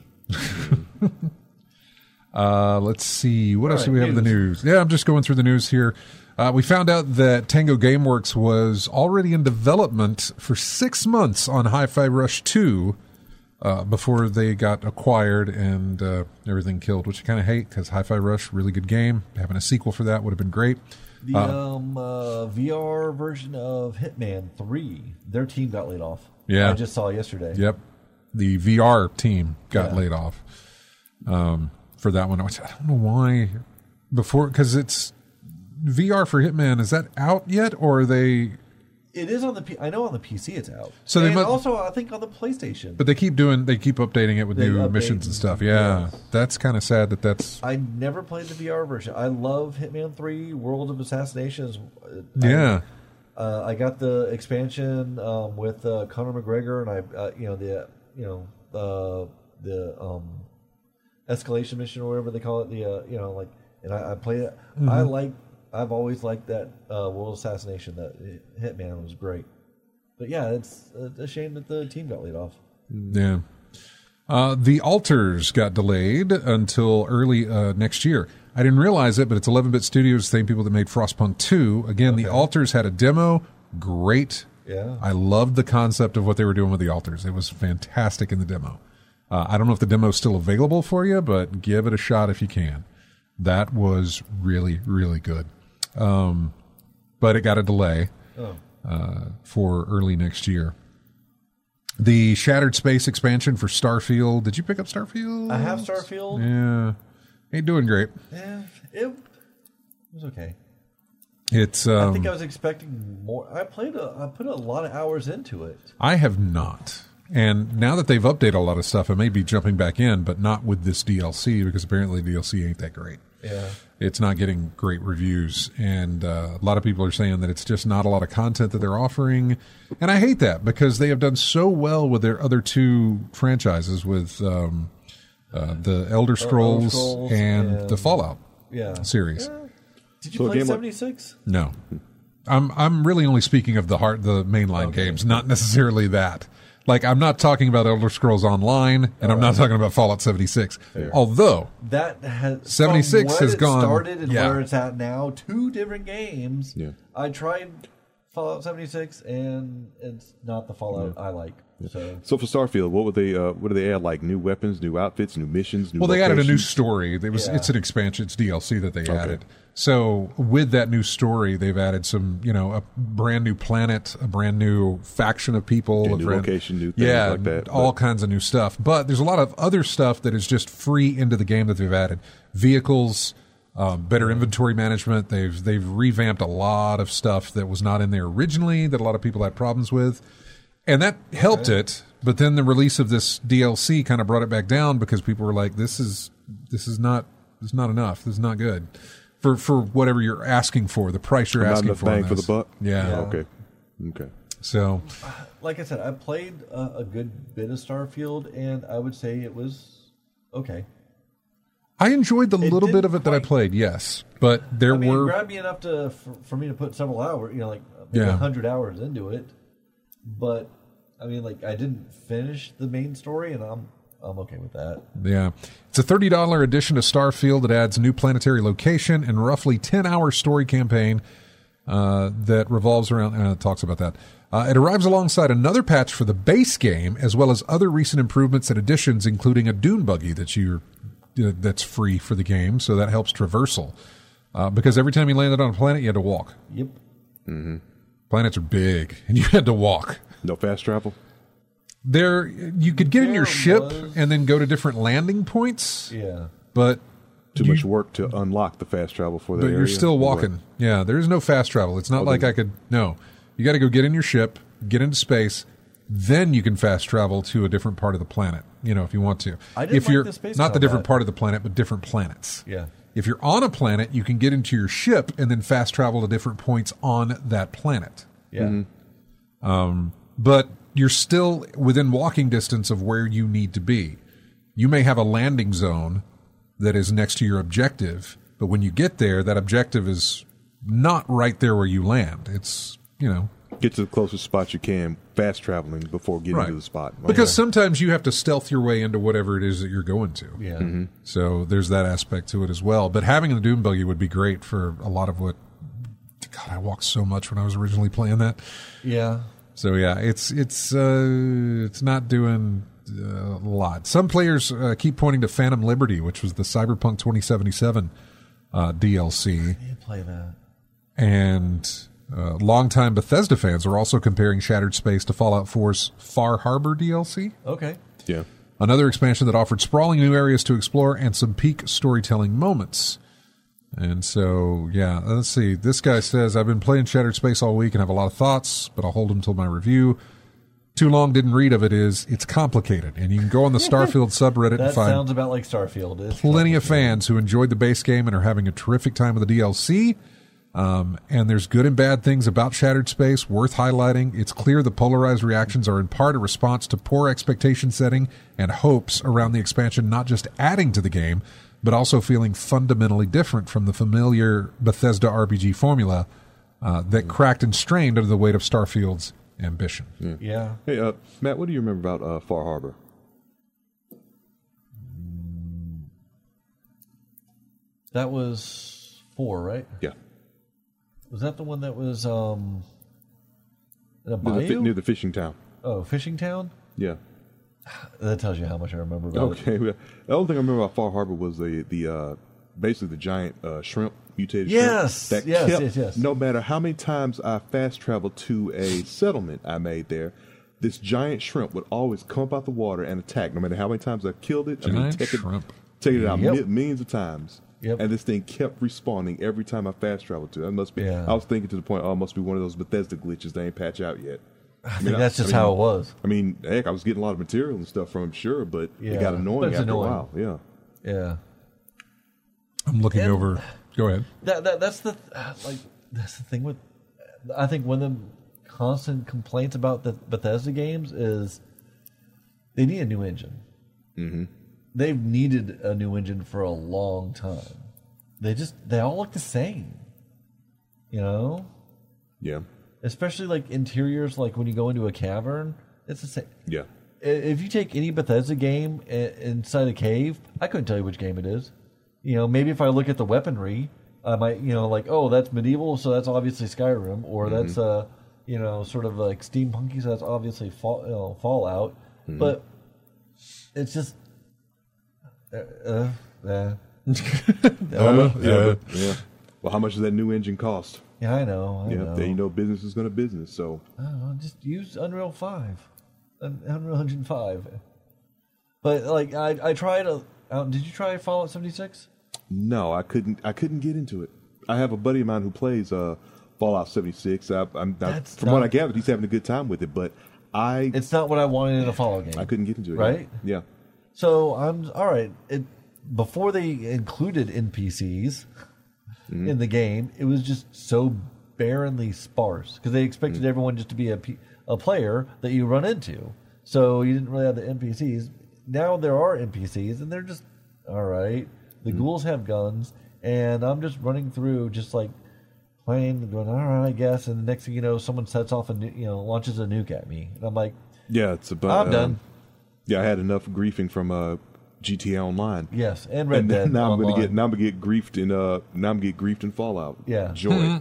Uh, let's see. What else right, do we have in the news? Yeah, I'm just going through the news here. Uh, we found out that Tango Gameworks was already in development for six months on Hi-Fi Rush two uh, before they got acquired and uh, everything killed, which I kind of hate because Hi-Fi Rush, really good game. Having a sequel for that would have been great. The um uh, V R version of Hitman three, their team got laid off. Yeah. I just saw yesterday. Yep. The V R team got Yeah. laid off um, for that one. Which I don't know why before, because it's V R for Hitman. Is that out yet, or are they? It is on the P- I know on the P C it's out. So they and must- also I think on the PlayStation. But they keep doing, they keep updating it with They new update missions and and- stuff. Yeah, yes. that's kind of sad that that's. I never played the V R version. I love Hitman three, World of Assassinations. I- Yeah, Uh, I got the expansion um, with uh, Conor McGregor, and I, uh, you know, the you know uh, the um, escalation mission or whatever they call it. The uh, you know like, and I, I played it. Mm-hmm. I like. I've always liked that uh, World Assassination. That Hitman was great. But yeah, it's a shame that the team got laid off. yeah. Uh, the Alters got delayed until early uh, next year. I didn't realize it, but it's eleven bit Studios, the same people that made Frostpunk two. Again, the Okay. Alters had a demo. Great. Yeah. I loved the concept of what they were doing with the Alters. It was fantastic in the demo. Uh, I don't know if the demo's still available for you, but give it a shot if you can. That was really, really good. Um, but it got a delay Oh. uh, for early next year. The Shattered Space expansion for Starfield. Did you pick up Starfield? I have Starfield. Yeah. Ain't doing great. Yeah, it was okay. It's. Um, I think I was expecting more. I played. A, I put a lot of hours into it. I have not. And now that they've updated a lot of stuff, I may be jumping back in, but not with this D L C because apparently D L C ain't that great. Yeah. It's not getting great reviews, and uh, a lot of people are saying that it's just not a lot of content that they're offering, and I hate that because they have done so well with their other two franchises, with um, uh, the Elder Scrolls, Scrolls and, and- the Fallout Yeah. series. Did you So a play game like- seventy-six? No, I'm I'm really only speaking of the heart, the mainline Okay. games, not necessarily that. Like, I'm not talking about Elder Scrolls Online, and I'm not talking about Fallout seventy-six. Although, That has seventy-six from what has it gone- started and yeah. where it's at now. Two different games. Yeah. I tried Fallout seventy-six, and it's not the Fallout I like. So, So for Starfield, what would they? Uh, what do they add? Like new weapons, new outfits, new missions. New Well, they added a new locations? story. There was Yeah. it's an expansion. It's D L C that they added. So with that new story, they've added some, you know, a brand new planet, a brand new faction of people, Yeah, a new brand- location, new things yeah, like that, all but- kinds of new stuff. But there's a lot of other stuff that is just free into the game that they've added. Vehicles, um, better inventory management. They've they've revamped a lot of stuff that was not in there originally that a lot of people had problems with. And that helped it, but then the release of this D L C kind of brought it back down because people were like, "This is this is not this is not enough. This is not good for for whatever you're asking for. The price you're Not asking enough for. bang on for the this." buck. Yeah. Yeah. Okay. Okay. So like I said, I played a, a good bit of Starfield, and I would say it was okay. I enjoyed the It little bit didn't of it that I quite- played. Yes, but there I mean, were it grabbed me enough to for, for me to put several hours, you know, like maybe Yeah. a hundred hours into it. But I mean, like I didn't finish the main story, and I'm I'm okay with that. Yeah. It's a thirty dollars addition to Starfield that adds new planetary location and roughly ten hour story campaign uh, that revolves around, uh, talks about that. Uh, it arrives alongside another patch for the base game, as well as other recent improvements and additions, including a dune buggy that you uh, that's free for the game, so that helps traversal. Uh, because every time you landed on a planet, you had to walk. Yep. Planets are big, and you had to walk. No fast travel. There, you could get in your There ship was- and then go to different landing points, Yeah. but Too you- much work to unlock the fast travel for that But you're area, still or what? walking. Yeah, there is no fast travel. It's not Oh, like then- I could. No, you got to go get in your ship, get into space, then you can fast travel to a different part of the planet. You know, if you want to. I did if like you're the space not the different combat. part of the planet, but different planets. Yeah. If you're on a planet, you can get into your ship and then fast travel to different points on that planet. Yeah. But you're still within walking distance of where you need to be. You may have a landing zone that is next to your objective, but when you get there, that objective is not right there where you land. It's, you know, Get to the closest spot you can, fast traveling before getting right. to the spot. Because sometimes you have to stealth your way into whatever it is that you're going to. Yeah. So there's that aspect to it as well. But having the Doom Buggy would be great for a lot of what. God, I walked so much when I was originally playing that. Yeah. So yeah, it's it's uh, it's not doing uh, a lot. Some players uh, keep pointing to Phantom Liberty, which was the Cyberpunk twenty seventy-seven uh, D L C, You play that. and uh, longtime Bethesda fans are also comparing Shattered Space to Fallout four's Far Harbor D L C, Okay. Yeah. another expansion that offered sprawling new areas to explore and some peak storytelling moments. And so, yeah, let's see. This guy says, I've been playing Shattered Space all week and have a lot of thoughts, but I'll hold them till my review. Too long didn't read of it is, it's complicated. And you can go on the Starfield subreddit That and find sounds about like Starfield. It's plenty of fans who enjoyed the base game and are having a terrific time with the D L C. Um, and there's good and bad things about Shattered Space worth highlighting. It's clear the polarized reactions are in part a response to poor expectation setting and hopes around the expansion not just adding to the game, but also feeling fundamentally different from the familiar Bethesda R P G formula uh, that cracked and strained under the weight of Starfield's ambition. Yeah. Hey, uh, Matt, what do you remember about uh, Far Harbor? That was four, right? Yeah. Was that the one that was um in a Near the, fi- bayou? near the fishing town. Oh, Fishing Town? Yeah. That tells you how much I remember about it. Okay. well, The only thing I remember about Far Harbor was the the uh, basically the giant uh, shrimp mutated Yes, shrimp that yes, kept, yes, yes. no matter how many times I fast traveled to a settlement I made there, this giant shrimp would always come up out the water and attack. No matter how many times I killed it, I mean, Giant take it, shrimp. take it out Yep. mi- millions of times. Yep. And this thing kept respawning every time I fast traveled to it. It must be. Yeah. I was thinking to the point, oh, it must be one of those Bethesda glitches they ain't patch out yet. I think that's just how it was. I mean, heck, I was getting a lot of material and stuff from him, sure, but Yeah, it got but annoying it's after annoying. a while. Yeah. Yeah. I'm looking And- over. Go ahead. That, that that's the like that's the thing with I think one of the constant complaints about the Bethesda games is they need a new engine. Mm-hmm. They've needed a new engine for a long time. They just they all look the same, you know. Yeah. Especially like interiors, like when you go into a cavern, it's the same. Yeah. I- If you take any Bethesda game i- inside a cave, I couldn't tell you which game it is. You know, maybe if I look at the weaponry, I might, you know, like, oh, that's medieval, so that's obviously Skyrim, or that's uh, you know, sort of like steampunky. So that's obviously fall, you know, Fallout, mm-hmm. but it's just. Uh, uh, uh. uh, yeah, yeah. Well, how much does that new engine cost? Yeah, I know. I yeah, know. Then you know business is going to business. So I don't know, just use Unreal Five, Unreal Engine Five. But like, I I tried. A, uh, did you try Fallout seventy-six? No, I couldn't. I couldn't get into it. I have a buddy of mine who plays uh, Fallout seventy-six. I, I'm not, from not, what I gathered, he's having a good time with it. But I, it's not what I wanted in a Fallout game. I couldn't get into it. Right? Yeah. So I'm all right. It. Before they included N P Cs mm-hmm. in the game, it was just so barrenly sparse because they expected mm-hmm. everyone just to be a, a player that you run into. So you didn't really have the N P Cs. Now there are N P Cs, and they're just all right. The mm-hmm. ghouls have guns, and I'm just running through, just like playing, going, all right, I guess. And the next thing you know, someone sets off a, you know, launches a nuke at me, and I'm like, yeah, it's about. I'm um, done. Yeah, I had enough griefing from uh, G T A Online. Yes, and Red and Dead. Now I'm going to get now I'm gonna get griefed in uh now I'm gonna get griefed in Fallout. Yeah, joy,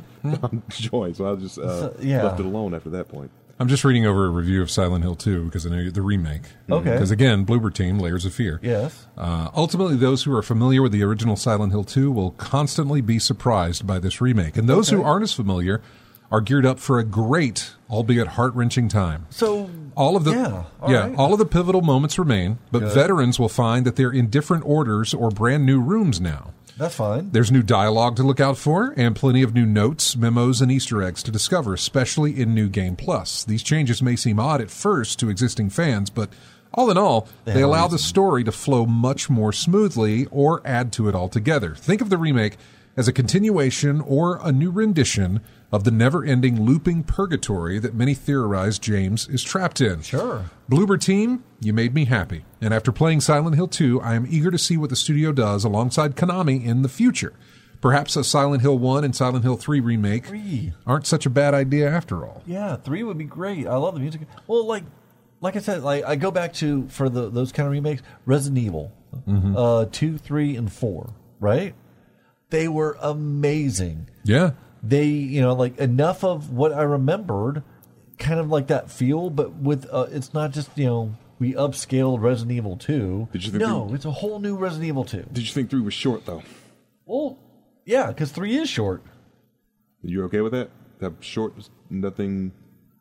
joy. So I just uh, so, yeah. left it alone after that point. I'm just reading over a review of Silent Hill two because I know the remake. Okay. Because again, Bloober Team, Layers of Fear. Yes. Uh, ultimately, those who are familiar with the original Silent Hill two will constantly be surprised by this remake, and those okay. who aren't as familiar are geared up for a great, albeit heart-wrenching time. So all of the yeah, all, yeah, right. all of the pivotal moments remain, but Good. veterans will find that they're in different orders or brand new rooms now. That's fine. There's new dialogue to look out for, and plenty of new notes, memos, and Easter eggs to discover, especially in New Game Plus. These changes may seem odd at first to existing fans, but all in all, they, they allow the story to flow much more smoothly or add to it altogether. Think of the remake as a continuation or a new rendition of the never-ending looping purgatory that many theorize James is trapped in. Sure. Bloober Team, you made me happy. And after playing Silent Hill two, I am eager to see what the studio does alongside Konami in the future. Perhaps a Silent Hill one and Silent Hill three remake three. aren't such a bad idea after all. Yeah, three would be great. I love the music. Well, like like I said, like I go back to, for the those kind of remakes, Resident Evil, mm-hmm. uh, two, three, and four, right? They were amazing. Yeah. They, you know, like enough of what I remembered, kind of like that feel, but with, uh, it's not just, you know, we upscaled Resident Evil two. Did you think no, three, it's a whole new Resident Evil two. Did you think three was short, though? Well, yeah, because three is short. You're okay with that? That short, nothing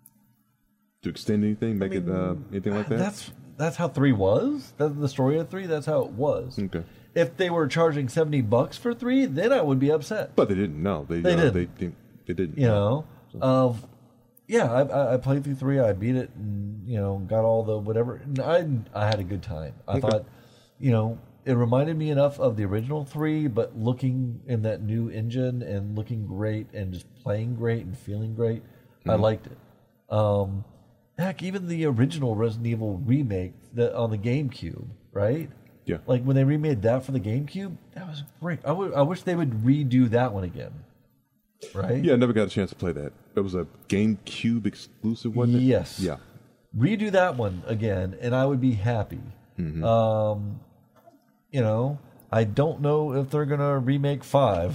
to extend anything, make I mean, it uh, anything like that? That's that's how three was. That's the story of three. That's how it was. Okay. If they were charging seventy bucks for three, then I would be upset. But they didn't. No, they they uh, didn't. They, they, they didn't. You know, so. uh, yeah, I, I played through three. I beat it, and you know, got all the whatever. And I I had a good time. I okay. thought, you know, it reminded me enough of the original three, but looking in that new engine and looking great and just playing great and feeling great. Mm-hmm. I liked it. Um, heck, even the original Resident Evil remake that on the GameCube, right? Yeah. Like when they remade that for the GameCube, that was great. I, w- I wish they would redo that one again. Right? Yeah, I never got a chance to play that. It was a GameCube exclusive, wasn't it? Yes. Yeah. Redo that one again, and I would be happy. Mm-hmm. Um, you know, I don't know if they're going to remake five.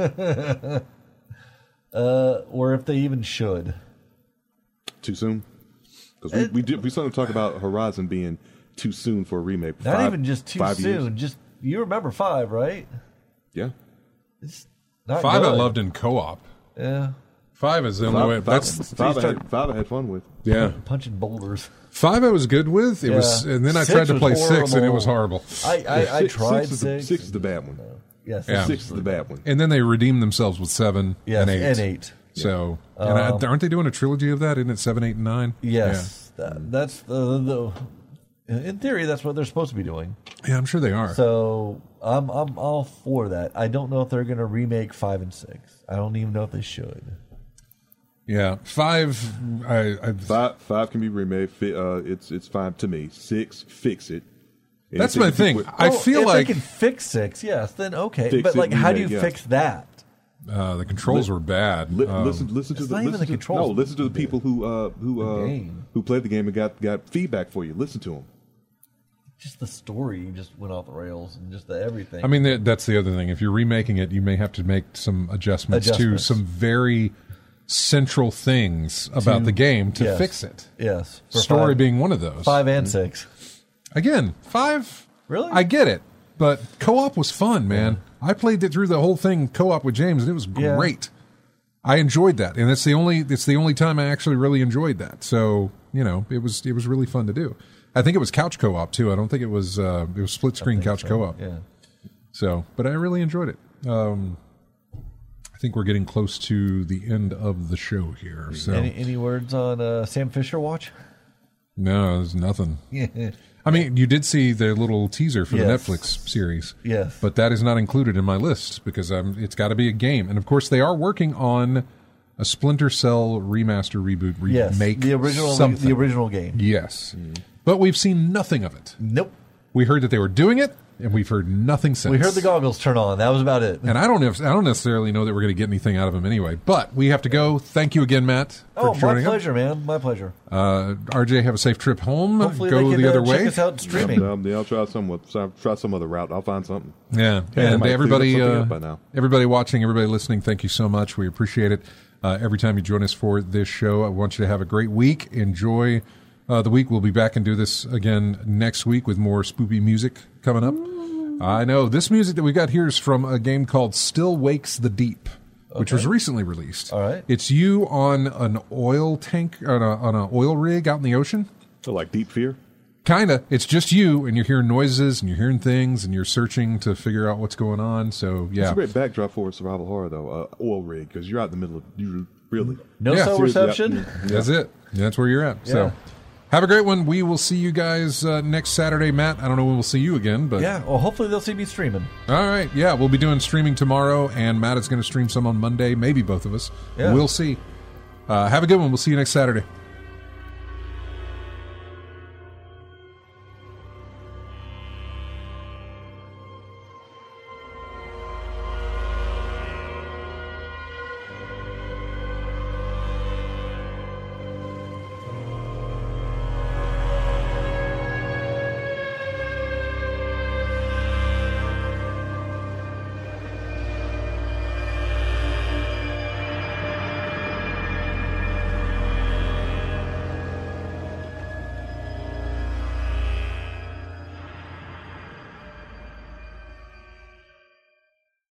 uh, or if they even should. Too soon? Because we, we, did, we started to talk about Horizon being too soon for a remake. Not five, even just too soon. Years. Just you remember five, right? Yeah. It's not five good. I loved in co-op. Yeah. Five is the only five, way. Five, that's five, I had, five I had fun with. Yeah. Punching boulders. Five I was good with. It yeah. was, and then I six tried to play horrible. six, and it was horrible. I, I, I six, tried six. Is six. the, six is the bad one. Yes. Yeah. Six is the bad one. And then they redeemed themselves with seven yes, and eight. and eight. So, yeah. and um, I, aren't they doing a trilogy of that? Isn't it seven, eight, and nine? Yes. Yeah. That, that's the, the. In theory, that's what they're supposed to be doing. Yeah, I'm sure they are. So I'm I'm all for that. I don't know if they're going to remake five and six. I don't even know if they should. Yeah, five. I, I five five can be remade. Uh, it's it's fine to me. Six, fix it. Anything That's my thing. With, I oh, feel if like they can fix six. Yes, then okay. Fix but like, it, how remake, do you yeah. fix that? Uh, the controls li- were bad. Li- um, listen, listen to the, not even listen the to, controls. No, listen to the people who uh, who uh, game. who played the game and got got feedback for you. Listen to them. Just the story just went off the rails, and just the everything. I mean, that, that's the other thing. If you're remaking it, you may have to make some adjustments, adjustments. to some very central things about To- the game to yes. fix it. Yes. For Story five, being one of those. five and six. Again, five. Really? I get it, but co-op was fun, man. I played it through the whole thing co-op with James, and it was Yeah. great. I enjoyed that, and it's the only it's the only time I actually really enjoyed that. So you know, it was it was really fun to do. I think it was couch co-op too. I don't think it was uh, it was split screen couch so. co-op. Yeah. So, but I really enjoyed it. Um, I think we're getting close to the end of the show here. So Any, any words on uh, Sam Fisher watch? no, there's nothing. Yeah. I mean, you did see the little teaser for Yes. the Netflix series. Yes. But that is not included in my list because um, it's got to be a game. And of course, they are working on a Splinter Cell remaster, reboot, Yes. remake. The original. something. The original game. Yes. But we've seen nothing of it. Nope. We heard that they were doing it, and we've heard nothing since. We heard the goggles turn on. That was about it. And I don't know if, I don't necessarily know that we're going to get anything out of them anyway. But we have to go. Thank you again, Matt, for Oh, my joining pleasure, man. My pleasure. us. Uh, R J, have a safe trip home. Hopefully go they can the uh, other check way. us out streaming. Um, yeah, I'll try some with, try some other route. I'll find something. Yeah, Yeah, I and might everybody, clean up something uh, up by now. everybody watching, everybody listening, thank you so much. We appreciate it. Uh, every time you join us for this show, I want you to have a great week. Enjoy uh, the week. We'll be back and do this again next week with more spoopy music coming up. I know this music that we got here is from a game called Still Wakes the Deep, which Okay. was recently released. All right. It's you on an oil tank on a on an oil rig out in the ocean. So like Deep Fear. Kinda. It's just you, and you're hearing noises, and you're hearing things, and you're searching to figure out what's going on. So It's yeah, a great backdrop for survival horror, though. Uh, oil rig, because you're out in the middle of you really. No Yeah, cell seriously, reception. yeah. that's it. That's where you're at. So Yeah. have a great one. We will see you guys uh, next Saturday, Matt. I don't know when we'll see you again, but Yeah. Well, hopefully they'll see me streaming. all right. Yeah, we'll be doing streaming tomorrow, and Matt is going to stream some on Monday. Maybe both of us. Yeah. We'll see. Uh, have a good one. We'll see you next Saturday.